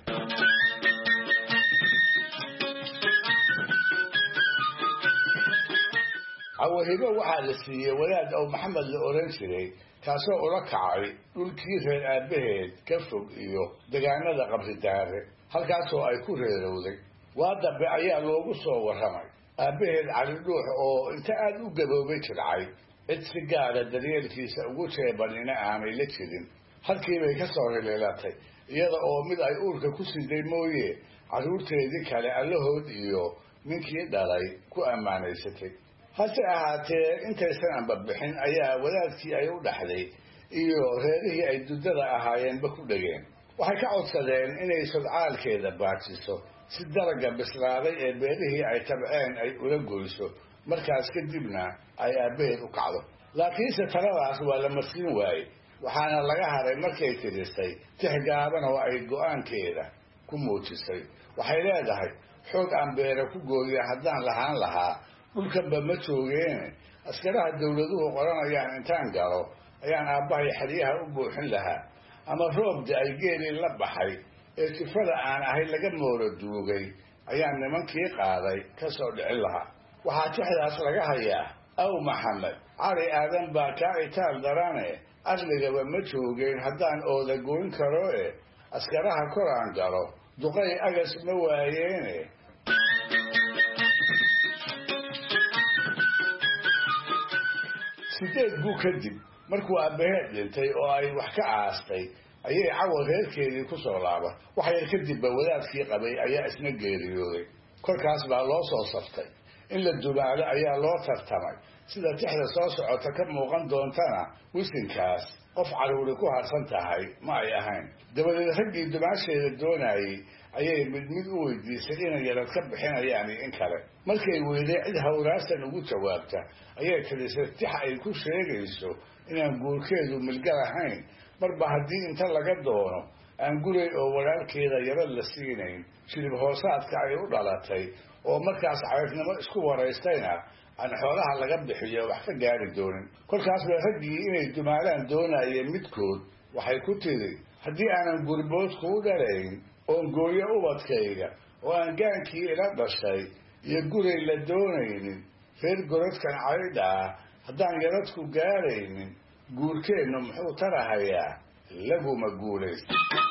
cawahibo waxaa la siiyey wadaad ow maxamed la odhan jiray kaasoo ula kacay dhulkii reer aabbaheed ka fog iyo degaanada qabridaare halkaasoo ay ku reerowday waa dambe ayaa loogu soo warramay aabbaheed cali dhuux oo inta aada u gaboobay jircay cid si gaara daryeelkiisa ugu jeebanina aanay la jirin halkiibay ka soo hiliilatay iyada oo mid ay uurka ku siday mooye carruurteedii kale allahood iyo ninkii dhalay ku ammaanaysatay hase ahaatee intaysan anbabixin ayaa wadaadkii ay u dhaxday iyo reerihii ay duddada ahaayeenba ku dhegeen waxay ka codsadeen inay sodcaalkeeda baajiso si dalaga bislaaday ee beerihii ay tabceen ay ula goyso markaas kadibna ay aabbaheed u kacdo laakiinse taladaas waa la marsiin waayey waxaana laga haray markay tirisay tix gaaban oo ay go-aankeeda ku muujisay waxay leedahay xoog aan beera ku gooya haddaan lahaan lahaa dhulkanba ma joogeene askaraha dawladuhu qoranayaan intaan galo ayaan aabbahay xeryaha u buuxin lahaa ama roobda ay geelii la baxay ee sifada aan ahay laga mooro duugay ayaan nimankii qaaday ka soo dhicin lahaa waxaa tixdaas laga hayaa aw maxamed cali aadan baa kaa itaal darane asligaba ma joogeen haddaan ooda goyn karo e askaraha koraan galo duqay agas ma waayeene sideed buu kadib markuu aabbaheed dhintay oo ay wax ka aastay ayay cawa reerkeedii ku soo laaba wax yar kadibba wadaadkii qabay ayaa isna geeriyooday kolkaas baa loo soo saftay in la dubaalo ayaa loo tartamay sida tixda soo socota ka muuqan doontana wisinkaas qof caruuri ku harsan tahay ma ay ahayn dabadeed raggii dumaasheeda doonayay ayay mid mid u weydiisay inay yarad ka bixinayaan in kale markay weyday cid hawraasan ugu jawaabta ayay tirisay tix ay ku sheegayso inaan guurkeedu milga lahayn marba haddii inta laga doono aan guray oo walaalkeeda yarad la siinayn shilib hoosaadka ay u dhalatay oo markaas cayrnimo isku waraystayna aan xoolaha laga bixiyo wax ka gaari doonin kolkaas bay raggii inay dumaalaan doonayeen midkood waxay ku tiri haddii aanan gurbood kuu dhalayn oon gooyo ubadkayga oo aan gaankii ila dhashay iyo guray la doonaynin reer goradkan caydha ah haddaan yaradku gaaraynin guurkeennu muxuu tarahayaa laguma guulaysta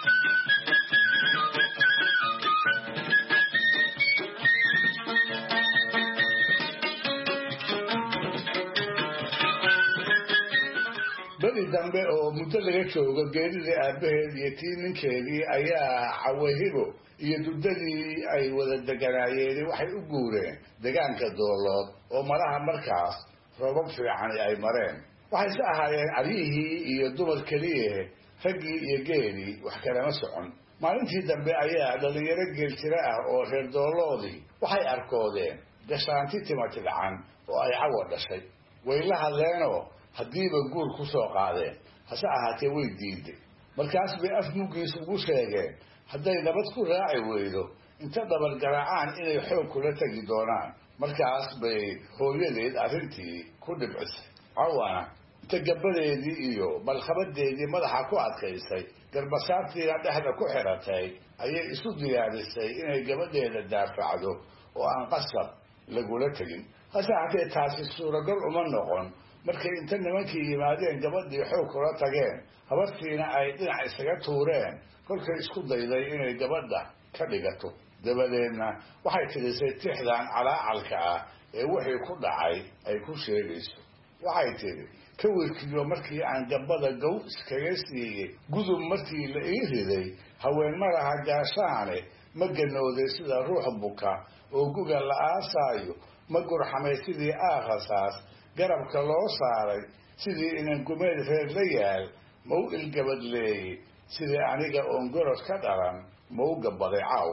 beri dambe oo muddo laga joogo geeridii aabbaheed iyo tii ninkeedii ayaa cawahibo iyo duddadii ay wada deganaayeen waxay u guureen degaanka doolood oo malaha markaas roobab fiicani ay mareen waxayse ahaayeen caryihii iyo dumar keliyahe raggii iyo geelii wax kalama socon maalintii dambe ayaa dhallinyaro geeltiro ah oo reer dooloodii waxay arkoodeen gashaanti timatidcan oo ay cawa dhashay way la hadleenoo haddiiba guur ku soo qaadeen hase ahaatee way diiday markaas bay af muggiis ugu sheegeen hadday nabad ku raaci weydo inta dabargaraacaan inay xoog kula tegi doonaan markaas bay hooyadeed arrintii ku dhibcisay cawana inta gabbadeedii iyo balkhabadeedii madaxa ku adkaysay garbasaartiina dhexda ku xiratay ayay isu diyaarisay inay gabadheeda daafacdo oo aan qasab lagula tegin hase ahaatee taasi suuragal uma noqon markay inta nimankii yimaadeen gabadhii xoog kula tageen habartiina ay dhinac isaga tuureen kolkay isku dayday inay gabadha ka dhigato dabadeedna waxay tirisay tixdan calaacalka ah ee wixii ku dhacay ay ku sheegayso waxay tidhi ka wirkiyo markii aan gabadha gow iskaga siiyey gudub markii la ii riday haween malaha gaashaane ma ganooday sida ruux buka oo guga la aasaayo ma gurxamay sidii aakhasaas garabka loo saaray sidii inan gumeed reer la yaal ma u ilgabadleeyey sidii aniga oon gorod ka dhalan ma u gabaday caaw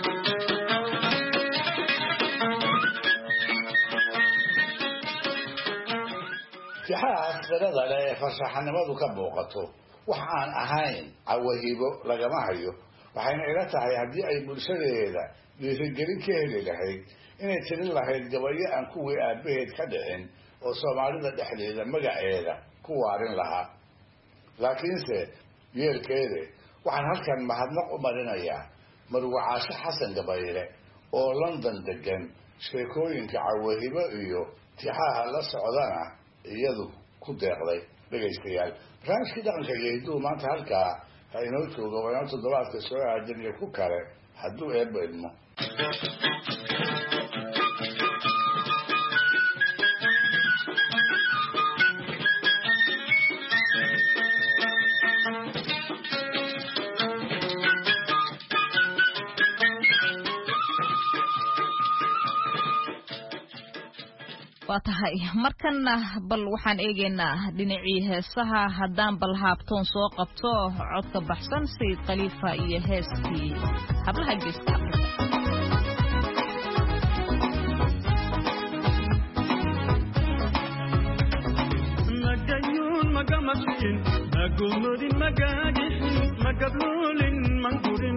tixahaas qirada leh ee farshaxanimadu ka muuqato wax aan ahayn cawahibo lagama hayo waxayna ila tahay haddii ay bulshadeeda dhiirigelin ka heli lahayd inay tirin lahayd gabayo aan kuwii aabbaheed ka dhicin oo soomaalida dhexdeeda magaceeda ku waarin lahaa laakiinse yeelkeede waxaan halkan mahadnaq u marinayaa marwacaasho xasan gabayle oo london degan sheekooyinka cawahibo iyo tixaha la socdana iyadu ku deeqday dhegaystayaal barnaamijkii dhaqanka iyo hidduu maanta halkaa ha inoo joogo waa inoo toddobaadka soo aadan iyo ku kale hadduu eebba idmo waa tahay markana bal waxaan eegaynaa dhinacii heesaha haddaan bal haabtoon soo qabto codka baxsan sayid khaliifa iyo heeskii hablaha geeska magayuun magamasin magumudin magagixin magablulin mangurin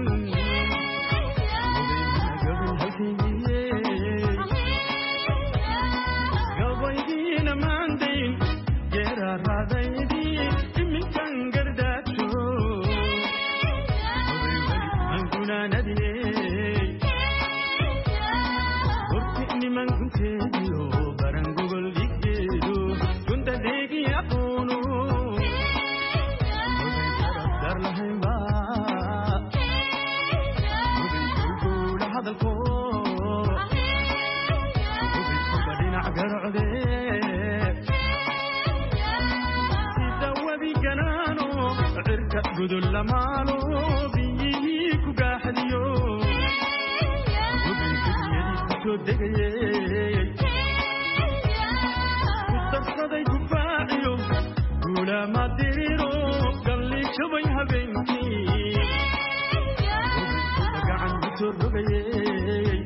gudul lamaalo biyihii ku gaaxadiyo soo degayey ku darsaday gufaaciyo ulama diriro galli jabay habeenkii gacan turrugayay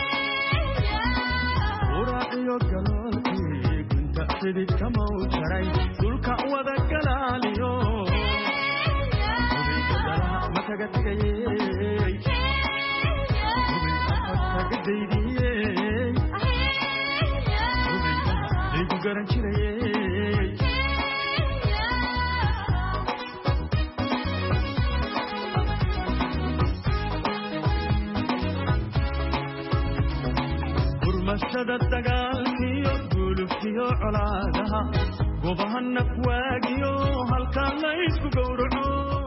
uraaciyo galaalkii gunta xidid kama u jaray dhulka wada galaaliyo mataga tegayay mataga daydiyay igu garan jirayay masada dagaalkiyo gulubkiyo colaadaha gobaha nafwaagiyo halkaan la isku gowraco